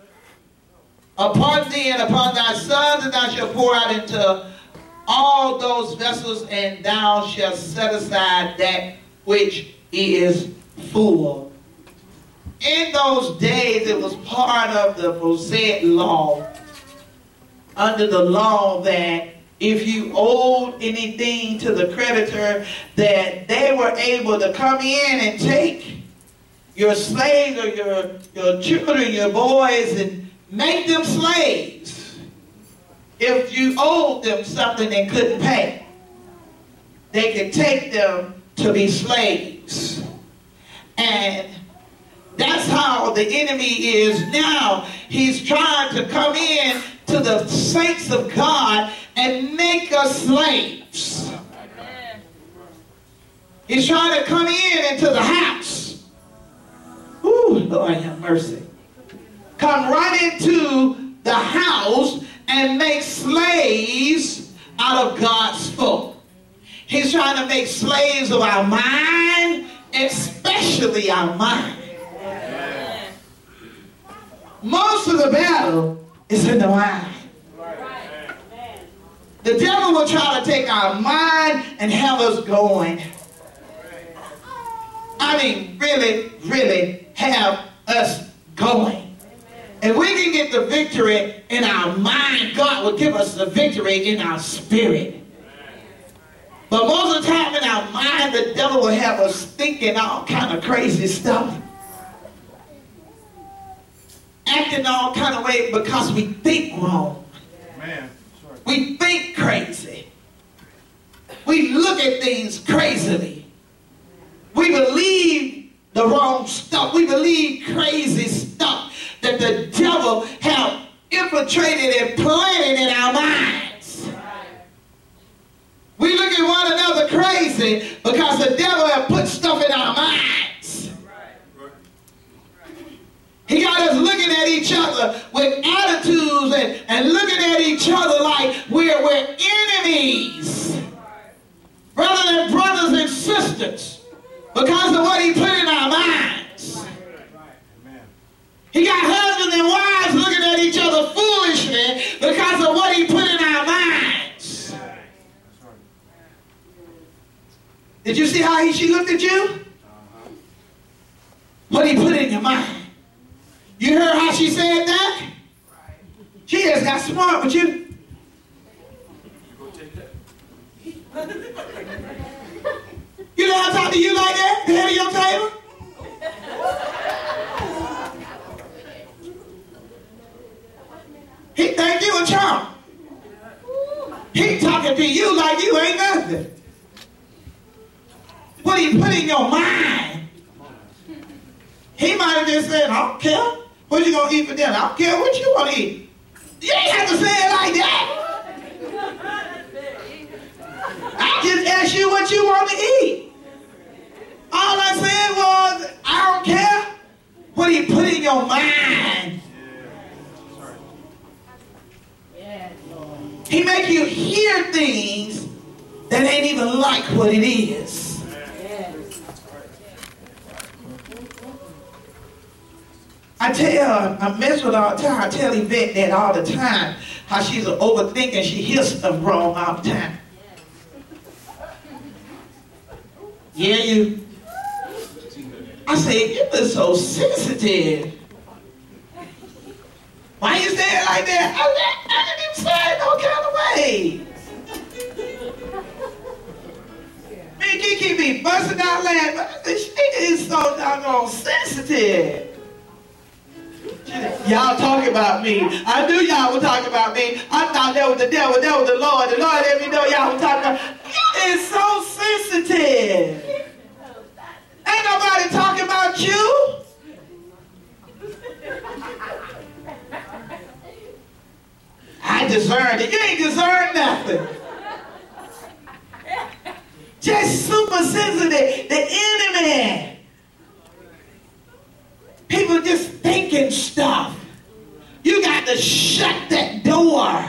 upon thee and upon thy sons, and thou shalt pour out into all those vessels, and thou shalt set aside that which is full. In those days, it was part of the Mosaic law, under the law, that if you owed anything to the creditor, that they were able to come in and take your slaves or your children, your boys, and make them slaves. If you owed them something they couldn't pay, they could take them to be slaves. And that's how the enemy is now. He's trying to come in to the saints of God and make us slaves. He's trying to come into the house. Ooh, Lord have mercy. Come right into the house and make slaves out of God's folk. He's trying to make slaves of our mind, especially our mind. Most of the battle is in the mind. The devil will try to take our mind and have us going. I mean, really, really have us going. If we can get the victory in our mind, God will give us the victory in our spirit. But most of the time in our mind, the devil will have us thinking all kind of crazy stuff. Acting all kind of way because we think wrong. Man. We think crazy. We look at things crazily. We believe the wrong stuff. We believe crazy stuff that the devil have infiltrated and planted in our minds. We look at one another crazy because the devil have put stuff in our minds. He got us looking at each other with attitudes and looking at each other like we're enemies. Rather than brothers and sisters. Because of what he put in our minds. He got husbands and wives looking at each other foolishly because of what he put in our minds. Did you see how she looked at you? What he put in your mind. You heard how she said that? She just got smart with you. You know how to talk to you like that? The head of your table? He think you a chump. He talking to you like you ain't nothing. What he put in your mind? He might have just said, I don't care. What you going to eat for dinner? I don't care what you want to eat. You ain't have to say it like that. I just asked you what you want to eat. All I said was, I don't care what he put in your mind. He make you hear things that ain't even like what it is. I mess with her all the time. I tell Yvette that all the time. How she's an overthinker. She hears stuff wrong all the time. Yeah, you. I say, you been so sensitive. Why you say it like that? I didn't even say it no kind of way. Man, Kiki be busting out laughing. I said, she is so doggone sensitive. Y'all talking about me. I knew y'all were talking about me. I thought that was the devil. That was the Lord. The Lord let me know y'all were talking about me. You is so sensitive. Ain't nobody talking about you. I discerned it. You ain't discerned nothing. Just super sensitive. The enemy. People just thinking stuff. You got to shut that door.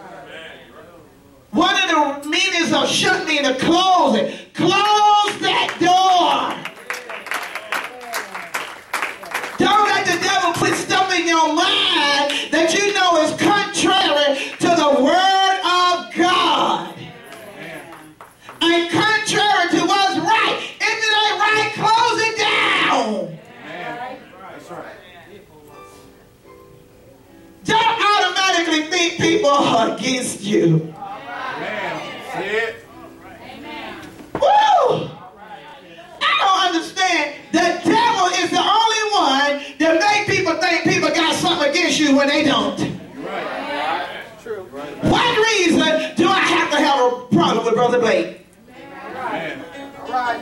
One of the meanings of shut means to close it. Close that door. Don't let the devil put stuff in your mind that you know is contrary to the word of God. And contrary to what's right. If it ain't right, close it down. That's right. Don't automatically think people are against you. See it? Woo! I don't understand. The devil is the only one that make people think people got something against you when they don't. Right. True. What reason do I have to have a problem with Brother Blake? All right.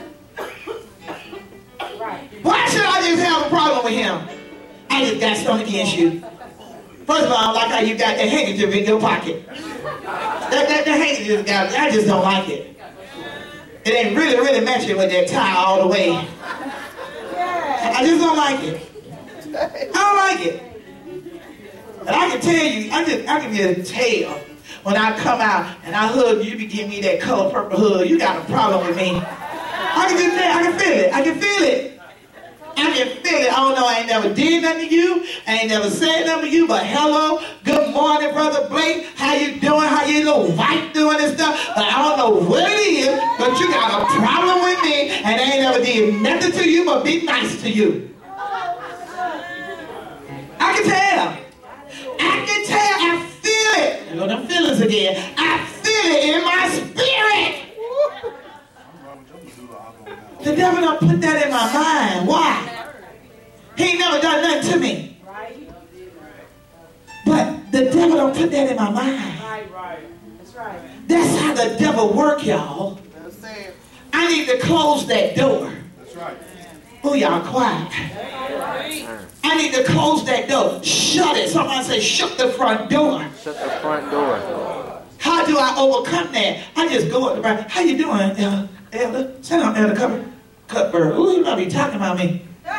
Why should I just have a problem with him? I just got something against you. First of all, I don't like how you got that handkerchief in your pocket. That handkerchief, I just don't like it. It ain't really matching with that tie all the way. I just don't like it. I don't like it. And I can tell you, I can be a tell when I come out and I hug you, be giving me that color purple hug. You got a problem with me. I can just tell, I can feel it. I can feel it. I can feel it. I don't know, I ain't never did nothing to you. I ain't never said nothing to you, but hello, good morning, Brother Blake. How you doing? How your little wife doing and stuff? But I don't know what it is, but you got a problem with me, and I ain't never did nothing to you but be nice to you. I can tell. I can tell. I feel it. You know them feelings again. I feel it in my spirit. The devil don't put that in my mind. Why? He ain't never done nothing to me. But the devil don't put that in my mind. That's right. That's how the devil work, y'all. That's it. I need to close that door. That's right. Oh, y'all quiet. I need to close that door. Shut it. Somebody say, shut the front door. Shut the front door. How do I overcome that? I just go up the right. How you doing, Elder? Sit down, Elder Cutbird. Ooh, you might be talking about me.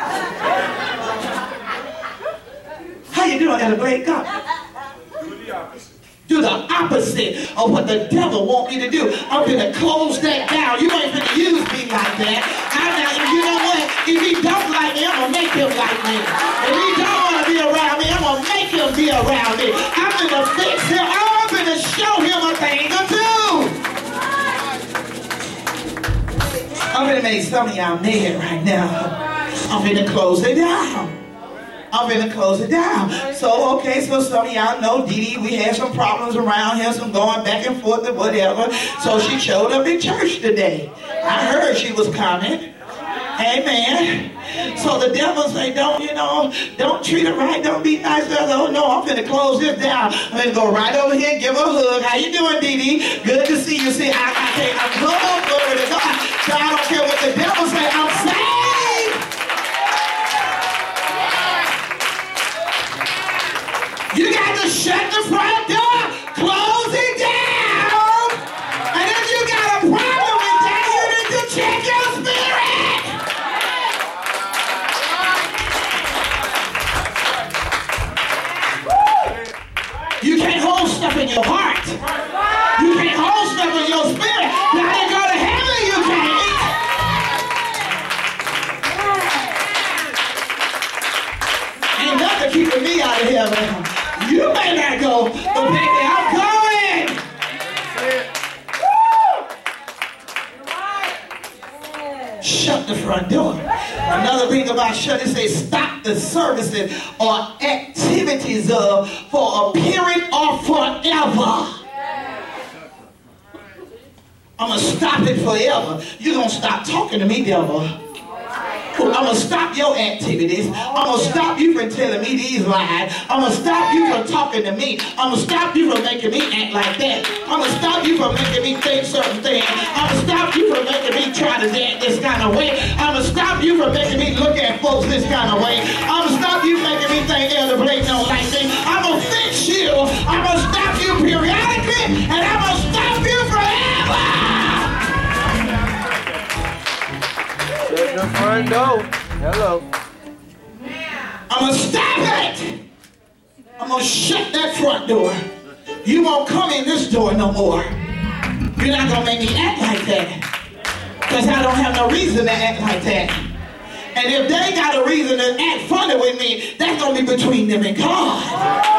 How you doing, Elder Blake? Come. Do the opposite of what the devil want me to do. I'm going to close that down. You ain't going to use me like that. You know what? If he don't like me, I'm going to make him like me. If he don't want to be around me, I'm going to make him be around me. I'm going to fix him. I'm going to show him a thing or two. I'm going to make some of y'all mad right now. I'm going to close it down. I'm going to close it down. So, okay, so some of y'all know Dee Dee, we had some problems around here, some going back and forth and whatever. So she showed up in church today. I heard she was coming. Amen. So the devil say, don't treat her right, don't be nice to her. Oh, no, I'm going to close this down. I'm going to go right over here and give her a hug. How you doing, Dee Dee? Good to see you. See, I'm good, glory to God. So I don't care what the devil say, I'm saved. You got to shut the front door, close it down, and if you got a problem with that, you need to check your spirit. You can't hold stuff in your heart. You can't hold stuff in your spirit. Now you go to heaven, you can't. Ain't nothing keeping me out of here, man. You may not go, but baby, I'm going. Shut the front door. Another thing about shut it says stop the services or activities of for a period or forever. I'm going to stop it forever. You're going to stop talking to me, devil. I'm going to stop your activities. I'm going to stop you from telling me these lies. I'm going to stop you from talking to me. I'm going to stop you from making me act like that. I'm going to stop you from making me think certain things. I'm going to stop you from making me try to dance this kind of way. I'm going to stop you from making me look at folks this kind of way. I'm going to stop you making me think Elder Blake don't like me. I'm going to fix you. I'm going to stop you, period. front door. Hello. I'm going to stop it. I'm going to shut that front door. You won't come in this door no more. You're not going to make me act like that. Because I don't have no reason to act like that. And if they got a reason to act funny with me, that's going to be between them and God.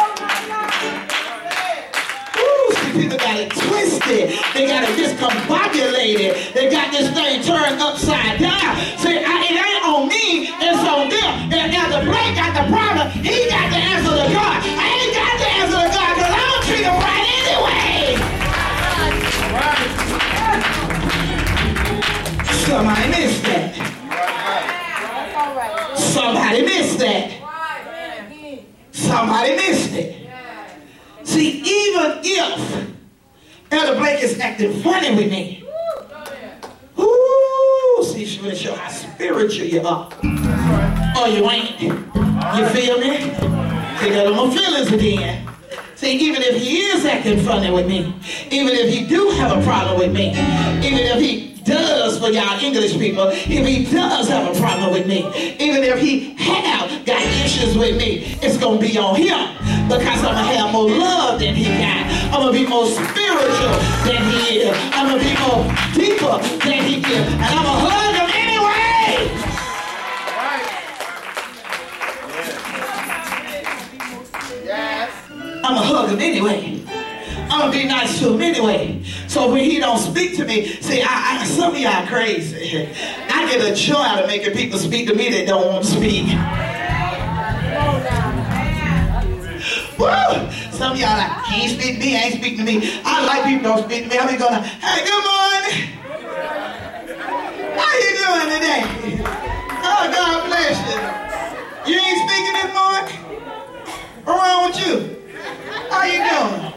People got it twisted. They got it discombobulated. They got this thing turned upside down. See, it ain't on me, it's on them. And Elder Blake got the problem. He got the answer to God. I ain't got the answer to God because I'm going to treat him right anyway. Somebody missed that. Somebody missed that. Somebody missed it. See, even if Elder Blake is acting funny with me, ooh, see, she really show how spiritual you are. Oh, you ain't. You feel me? See, got my feelings again. See, even if he is acting funny with me, even if he do have a problem with me, even if he does, for y'all English people, if he does have a problem with me, even if he have got issues with me, it's going to be on him because I'm going to have more love than he got. I'm going to be more spiritual than he is. I'm going to be more deeper than he is. And I'm going to hug him anyway. Yes. I'm going to hug him anyway. I'm going to be nice to him anyway. So when he don't speak to me, see, some of y'all crazy. I get a joy out of making people speak to me that don't want to speak. Woo! Some of y'all like, he ain't speak to me, ain't speak to me. I like people don't speak to me. I be going, hey, good morning. How you doing today? Oh, God bless you. You ain't speaking this morning? What's wrong with you? How you doing?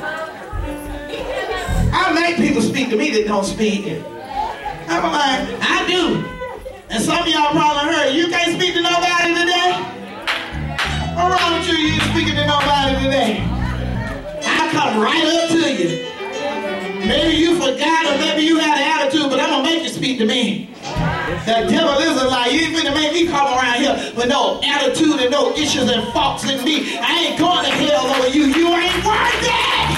I make people speak to me that don't speak. I'm like, I do. And some of y'all probably heard, you can't speak to nobody today? What's wrong with you? You ain't speaking to nobody today. I come right up to you. Maybe you forgot or maybe you had an attitude, but I'm going to make you speak to me. The devil is a lie. You ain't finna make me come around here with no attitude and no issues and faults in me. I ain't going to hell over you. You ain't worth it.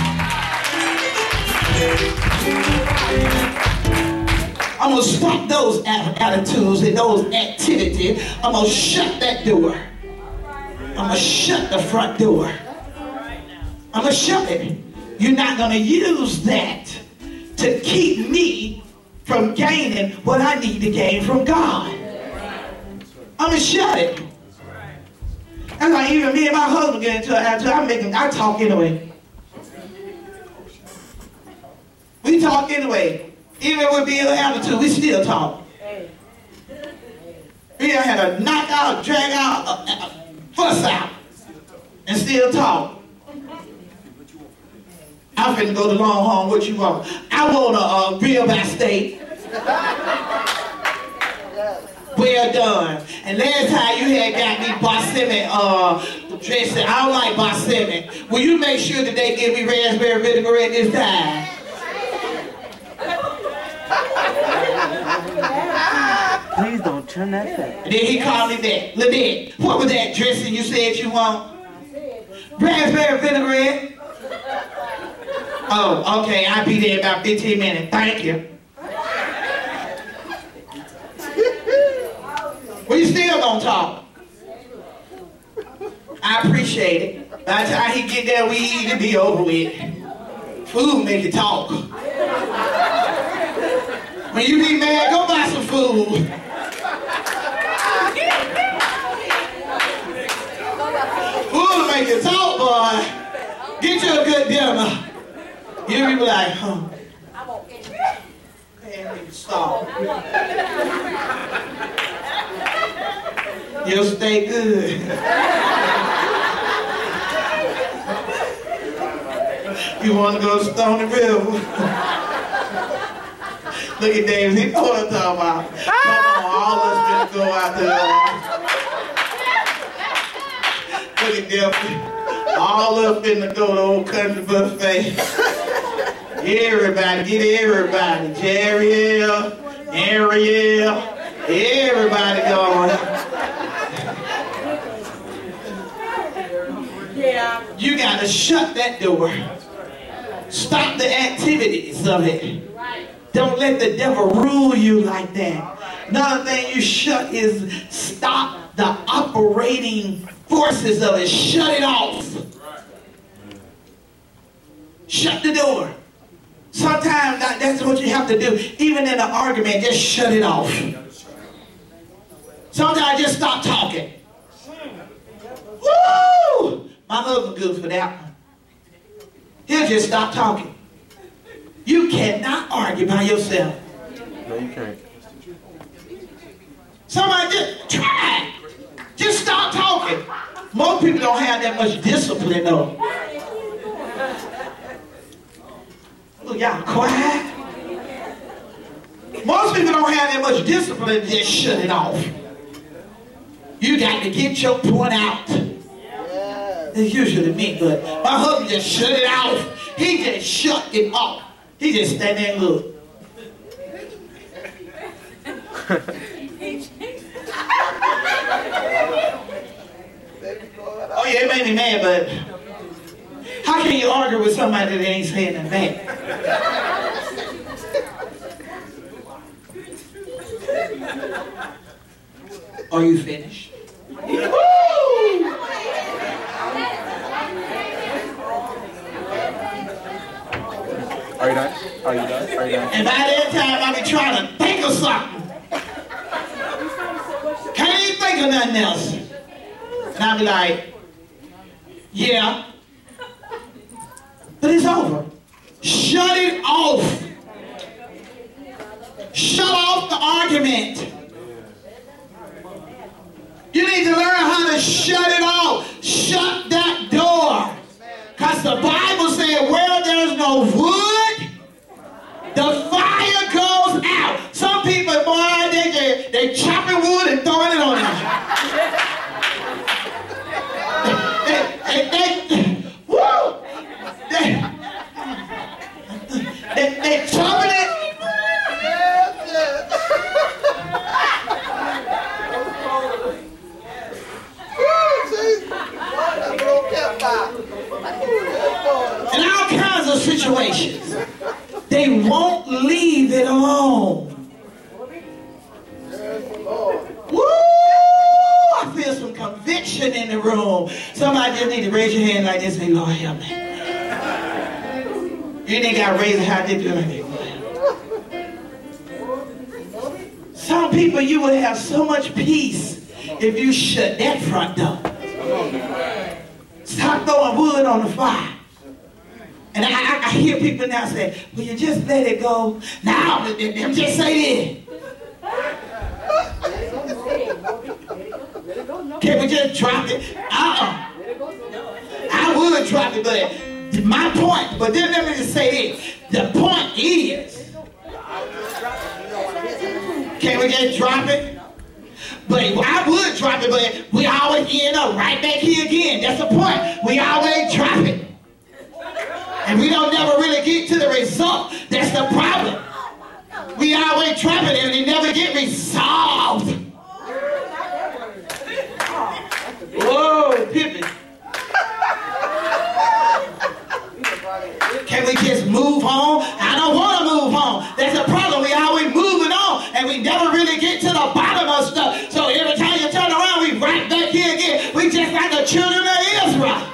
I'm going to stop those attitudes and those activities. I'm going to shut that door. I'm going to shut the front door. I'm going to shut it. You're not going to use that to keep me from gaining what I need to gain from God. I'm going to shut it. That's like even me and my husband get into an attitude. I talk anyway. We talk anyway. Even with being an attitude, we still talk. We done had a knockout, drag out, fuss out, and still talk. I'm finna go to Longhorn. What you want? I want a rib-eye steak. Well done. And last time you had got me balsamic dressing. I don't like balsamic. Will you make sure that they give me raspberry vinaigrette this time? Please don't turn that back. And then he called me back. Lynette, what was that dressing you said you want? Raspberry vinaigrette. Oh, okay. I'll be there in about 15 minutes. Thank you. We still gonna talk. I appreciate it. By the time he get there, we eat it be over with. Food make you talk. When you be mad, go buy some food. Food make you talk, boy. Get you a good dinner. You be like, huh? Stop. You'll stay good. You want to go to Stony River? Look at David. He know what I'm talking about. Come on, all of us finna go out there. Look at David. All of us finna go to Old Country Buffet. Everybody, get everybody. Jeriel, Ariel, Everybody going. Yeah. You got to shut that door. Stop the activities of it. Don't let the devil rule you like that. Another thing you shut is stop the operating forces of it. Shut it off. Shut the door. Sometimes that's what you have to do. Even in an argument, just shut it off. Sometimes just stop talking. Woo! My husband's good for that one. He'll just stop talking. You cannot argue by yourself. No, you can't. Somebody just try. Just stop talking. Most people don't have that much discipline though. Look, y'all quiet. Most people don't have that much discipline to just shut it off. You got to get your point out. That's usually me, but my husband just shut it off. He just shut it off. He just stand there and look. Oh yeah, it made me mad, but how can you argue with somebody that ain't saying nothing back? Are you finished? Woo! Are you done? Are you done? Are you done? And by that time, I be trying to think of something. Can't even think of nothing else. And I be like, yeah. But it's over. Shut it off. Shut off the argument. You need to learn how to shut it off. Shut that door. Because the Bible said where there's no wood, the fire goes out. Some people, boy, they chopping wood and throwing it on them. They chopping it. In all kinds of situations, they won't leave it alone. Woo! I feel some conviction in the room. Somebody just need to raise your hand like this and say, Lord, help me. You ain't got to raise it how they do it. Some people, you will have so much peace if you shut that front door. Stop throwing wood on the fire. And I hear people now say, will you just let it go? Now, them just say this. Can we just drop it? I would drop it, but my point, but then let me just say this. The point is, can we just drop it? But I would drop it, but we always end up right back here again. That's the point. We always drop it. And we don't never really get to the result. That's the problem. We always drop it and it never get resolved. Whoa, Pippin. Can we just move on? I don't want to move on. That's the problem. We always moving on and we never really get to the bottom of stuff. So every time you turn around, we right back here again. We just like the children of Israel.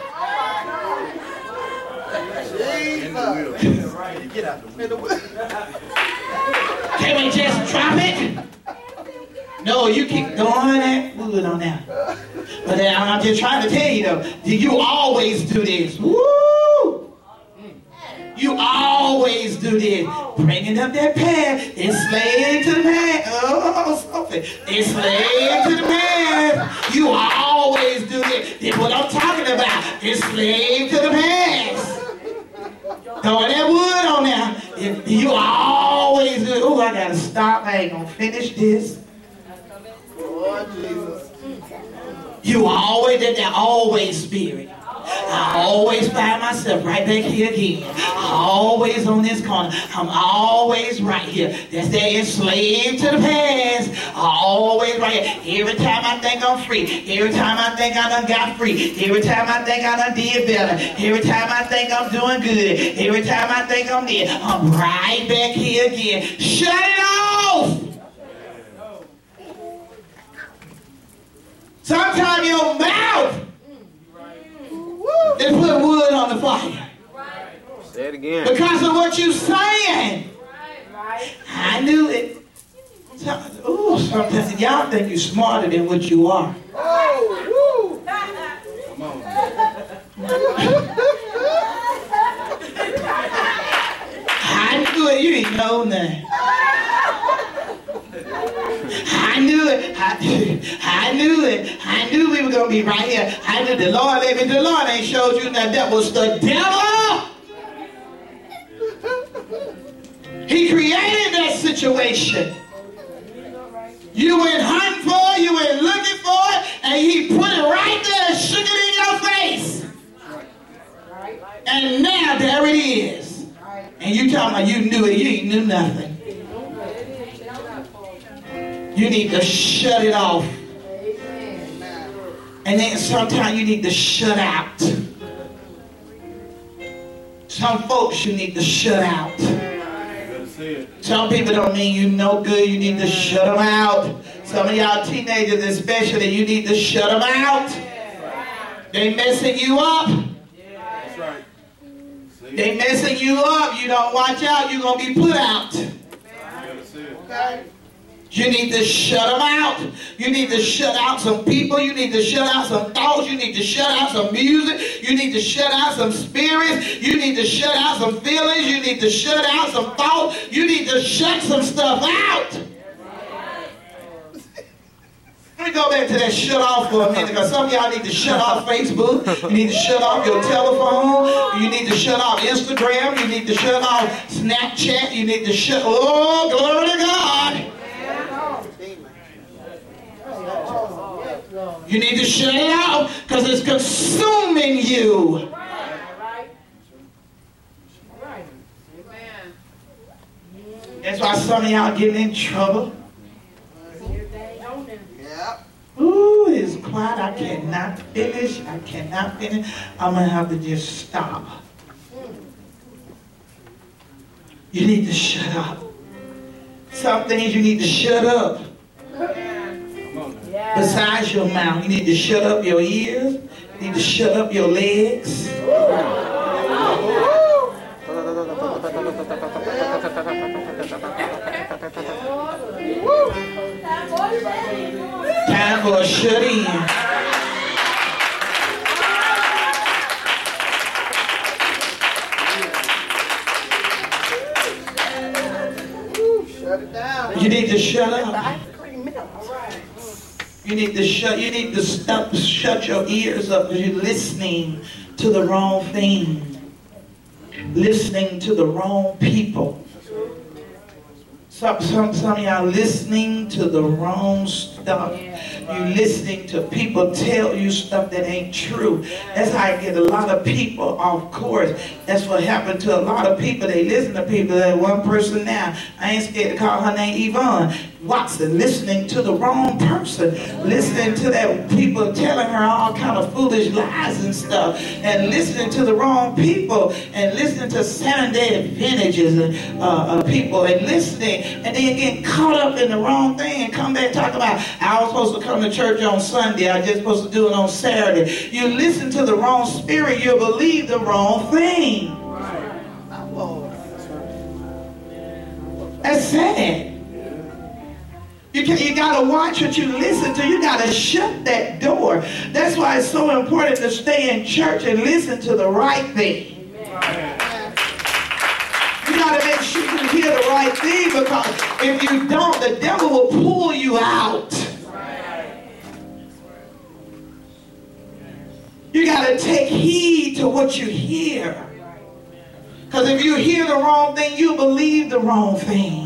Can we just drop it? No, you keep throwing that wood on there. But I'm just trying to tell you though, you always do this. Woo! You always do this. Bringing up that pan. It's slave to the man. Oh, something. It's slave to the man. You always do this. That's what I'm talking about. It's slave to the pants. Throw that wood on there. You always do it. Oh, I gotta stop. I ain't gonna finish this. You always, that always spirit. I always find myself right back here again. Always on this corner. I'm always right here. That's that enslaved to the past. Always right here. Every time I think I'm free. Every time I think I done got free. Every time I think I done did better. Every time I think I'm doing good. Every time I think I'm there. I'm right back here again. Shut it off! Sometimes your mouth is put wood on the fire. Say it again. Because of what you're saying. I knew it. Sometimes y'all think you're smarter than what you are. I knew it. You ain't know nothing. I knew it. I knew it. I knew we were going to be right here. I knew the Lord, baby. The Lord ain't showed you that that was the devil. He created that situation. You went hunting for it, you went looking for it, and he put it right there and shook it in your face. And now there it is. And you talking about you knew it, you ain't knew nothing. You need to shut it off. And then sometimes you need to shut out. Some folks you need to shut out. Some people don't mean you no good. You need to shut them out. Some of y'all teenagers especially, you need to shut them out. They messing you up. That's right. They messing you up. You don't watch out, you're going to be put out. Okay. You need to shut them out. You need to shut out some people. You need to shut out some thoughts. You need to shut out some music. You need to shut out some spirits. You need to shut out some feelings. You need to shut out some thoughts. You need to shut some stuff out. Let me go back to that shut off for a minute, because some of y'all need to shut off Facebook. You need to shut off your telephone. You need to shut off Instagram. You need to shut off Snapchat. You need to shut... Oh, glory to God. You need to shut it out because it's consuming you. That's why some of y'all getting in trouble. Ooh, it's quiet. I cannot finish. I cannot finish. I'm going to have to just stop. You need to shut up. Some things you need to shut up. Besides your mouth, you need to shut up your ears. You need to shut up your legs. Time for a shut in. Shut it down. You need to shut up. You need to shut your ears up because you're listening to the wrong thing. Listening to the wrong people. Some of y'all listening to the wrong stuff. You're listening to people tell you stuff that ain't true. That's how I get a lot of people off course. That's what happened to a lot of people. They listen to people. That one person now, I ain't scared to call her name Yvonne Watson, listening to the wrong person. Listening to that people telling her all kind of foolish lies and stuff. And listening to the wrong people. And listening to Seventh-day Adventists and people. And listening. And then getting caught up in the wrong thing and come back talking about, I was supposed to come to church on Sunday. I just supposed to do it on Saturday. You listen to the wrong spirit, you believe the wrong thing. That's sad. You got to watch what you listen to. You got to shut that door. That's why it's so important to stay in church and listen to the right thing. You got to make sure you hear the right thing, because if you don't, the devil will pull you out. You got to take heed to what you hear. Because if you hear the wrong thing, you believe the wrong thing.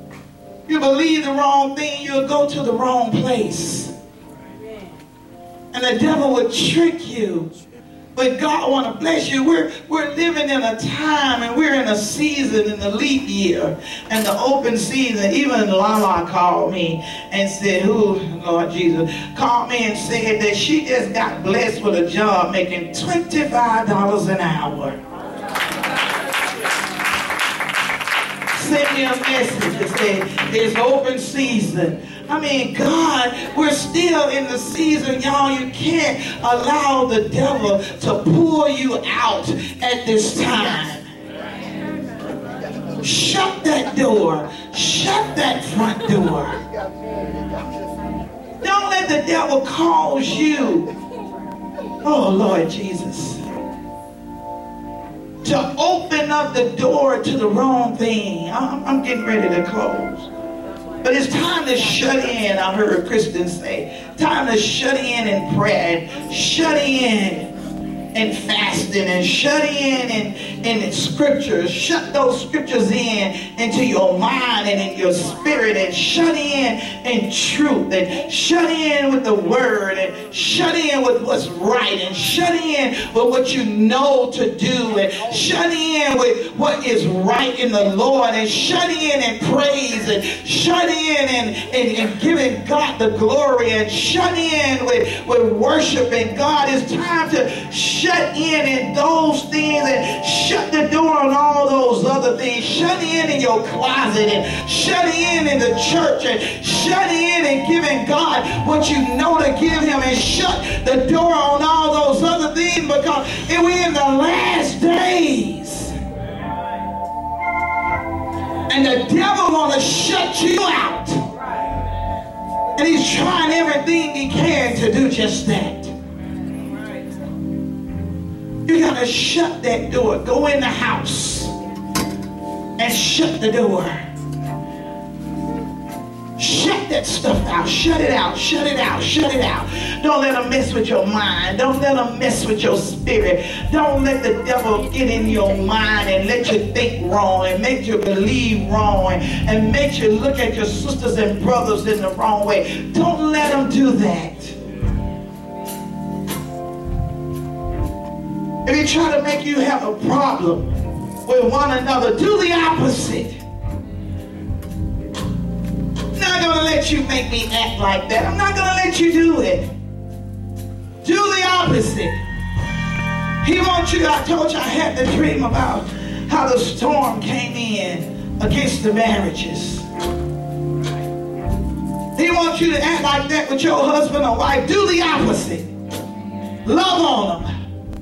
You believe the wrong thing, you'll go to the wrong place. And the devil would trick you. But God want to bless you. We're living in a time, and we're in a season in the leap year and the open season. Even Lala called me and said, who, Lord Jesus, called me and said that she just got blessed with a job making $25 an hour. Sent me a message that said, it's open season. I mean, God, we're still in the season, y'all. You can't allow the devil to pull you out at this time. Shut that door. Shut that front door. Don't let the devil cause you, oh Lord Jesus, to open up the door to the wrong thing. I'm getting ready to close. But it's time to shut in, I heard Kristen say. Time to shut in prayer, and shut in and fasting, and shut in scriptures. Shut those scriptures into your mind and in your spirit, and shut in truth, and shut in with the word, and shut in with what's right, and shut in with what you know to do, and shut in with what is right in the Lord, and shut in praise, and shut in giving God the glory, and shut in with worshiping God. It's time to shut in those things and shut the door on all those other things. Shut in your closet, and shut in the church, and shut in giving God what you know to give him, and shut the door on all those other things, because we're in the last days. And the devil want to shut you out. And he's trying everything he can to do just that. You got to shut that door. Go in the house and shut the door. Shut that stuff out. Shut it out. Shut it out. Shut it out. Don't let them mess with your mind. Don't let them mess with your spirit. Don't let the devil get in your mind and let you think wrong, and make you believe wrong, and make you look at your sisters and brothers in the wrong way. Don't let them do that. If he try to make you have a problem with one another, do the opposite. I'm not going to let you make me act like that. I'm not going to let you do it. Do the opposite. He wants you, I told you I had the dream about how the storm came in against the marriages. He wants you to act like that with your husband or wife. Do the opposite. Love on them.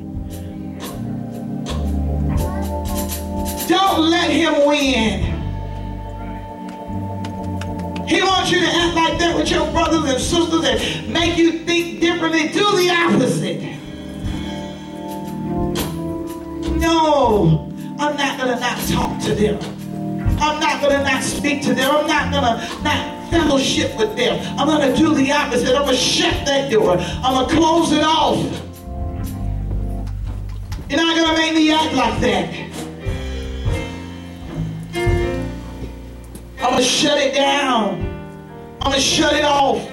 Don't let him win. He wants you to act like that with your brothers and sisters and make you think differently. Do the opposite. No, I'm not going to not talk to them. I'm not going to not speak to them. I'm not going to not fellowship with them. I'm going to do the opposite. I'm going to shut that door. I'm going to close it off. You're not going to make me act like that. I'm going to shut it down. I'm going to shut it off.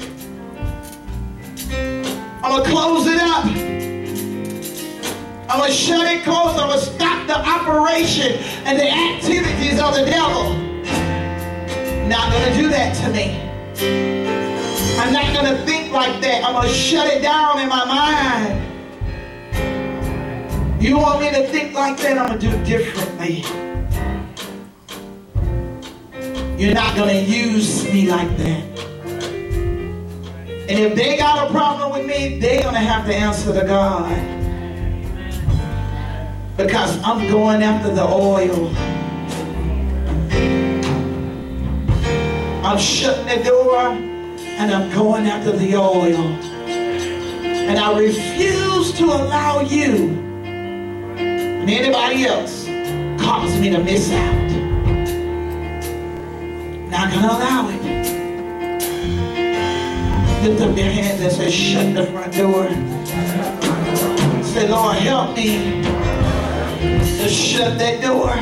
I'm going to close it up. I'm going to shut it closed. I'm going to stop the operation and the activities of the devil. Not going to do that to me. I'm not going to think like that. I'm going to shut it down in my mind. You want me to think like that? I'm going to do it differently. You're not going to use me like that. And if they got a problem with me, they're going to have to answer to God. Because I'm going after the oil. I'm shutting the door and I'm going after the oil. And I refuse to allow you and anybody else cause me to miss out. Not going to allow it. Lift up your hands and say, shut the front door. Say, Lord, help me to shut that door.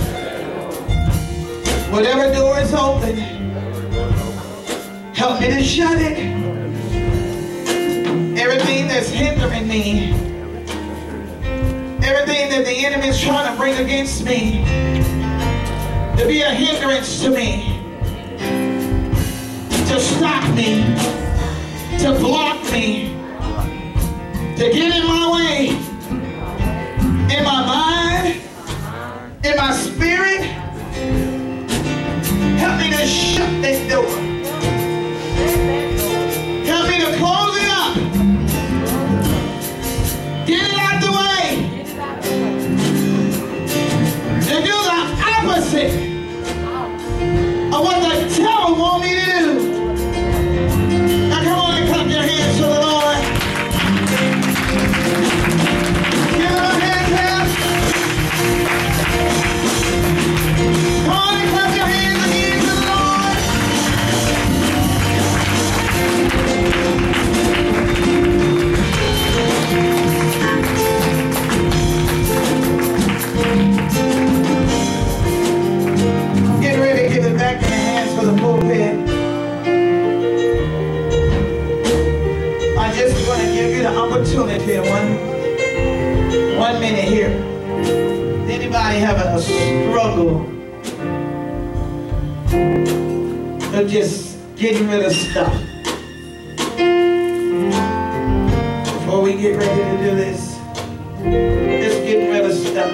Whatever door is open, help me to shut it. Everything that's hindering me, everything that the enemy is trying to bring against me, to be a hindrance to me, to stop me, to block me, to get in my way, in my mind, in my spirit. Help me to shut that door. Help me to close it up. Get it out the way. To do the opposite of what the devil wants me to do. Now come on and clap your hands to the Lord. Give him a hand clap. Come on and clap your hands again to the Lord. Get ready to give it back in the hands for the pulpit. I just want to give you the opportunity, one minute here. Anybody having a struggle of just getting rid of stuff? Before we get ready to do this, just getting rid of stuff.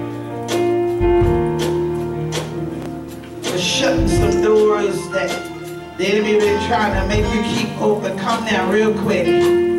Shutting some doors that the enemy been trying to make you keep open. Come down real quick.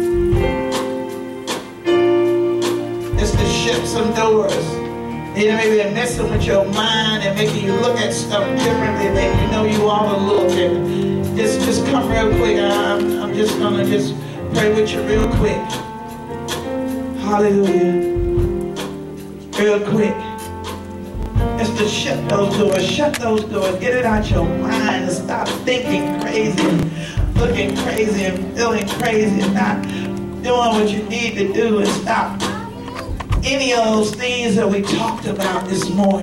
Just to shut some doors. The enemy been messing with your mind and making you look at stuff differently than you know you ought to look. And just come real quick. I'm just gonna just pray with you real quick. Hallelujah. Real quick. Just to shut those doors. Shut those doors. Get it out your mind and stop thinking crazy, looking crazy and feeling crazy and not doing what you need to do, and stop any of those things that we talked about this morning.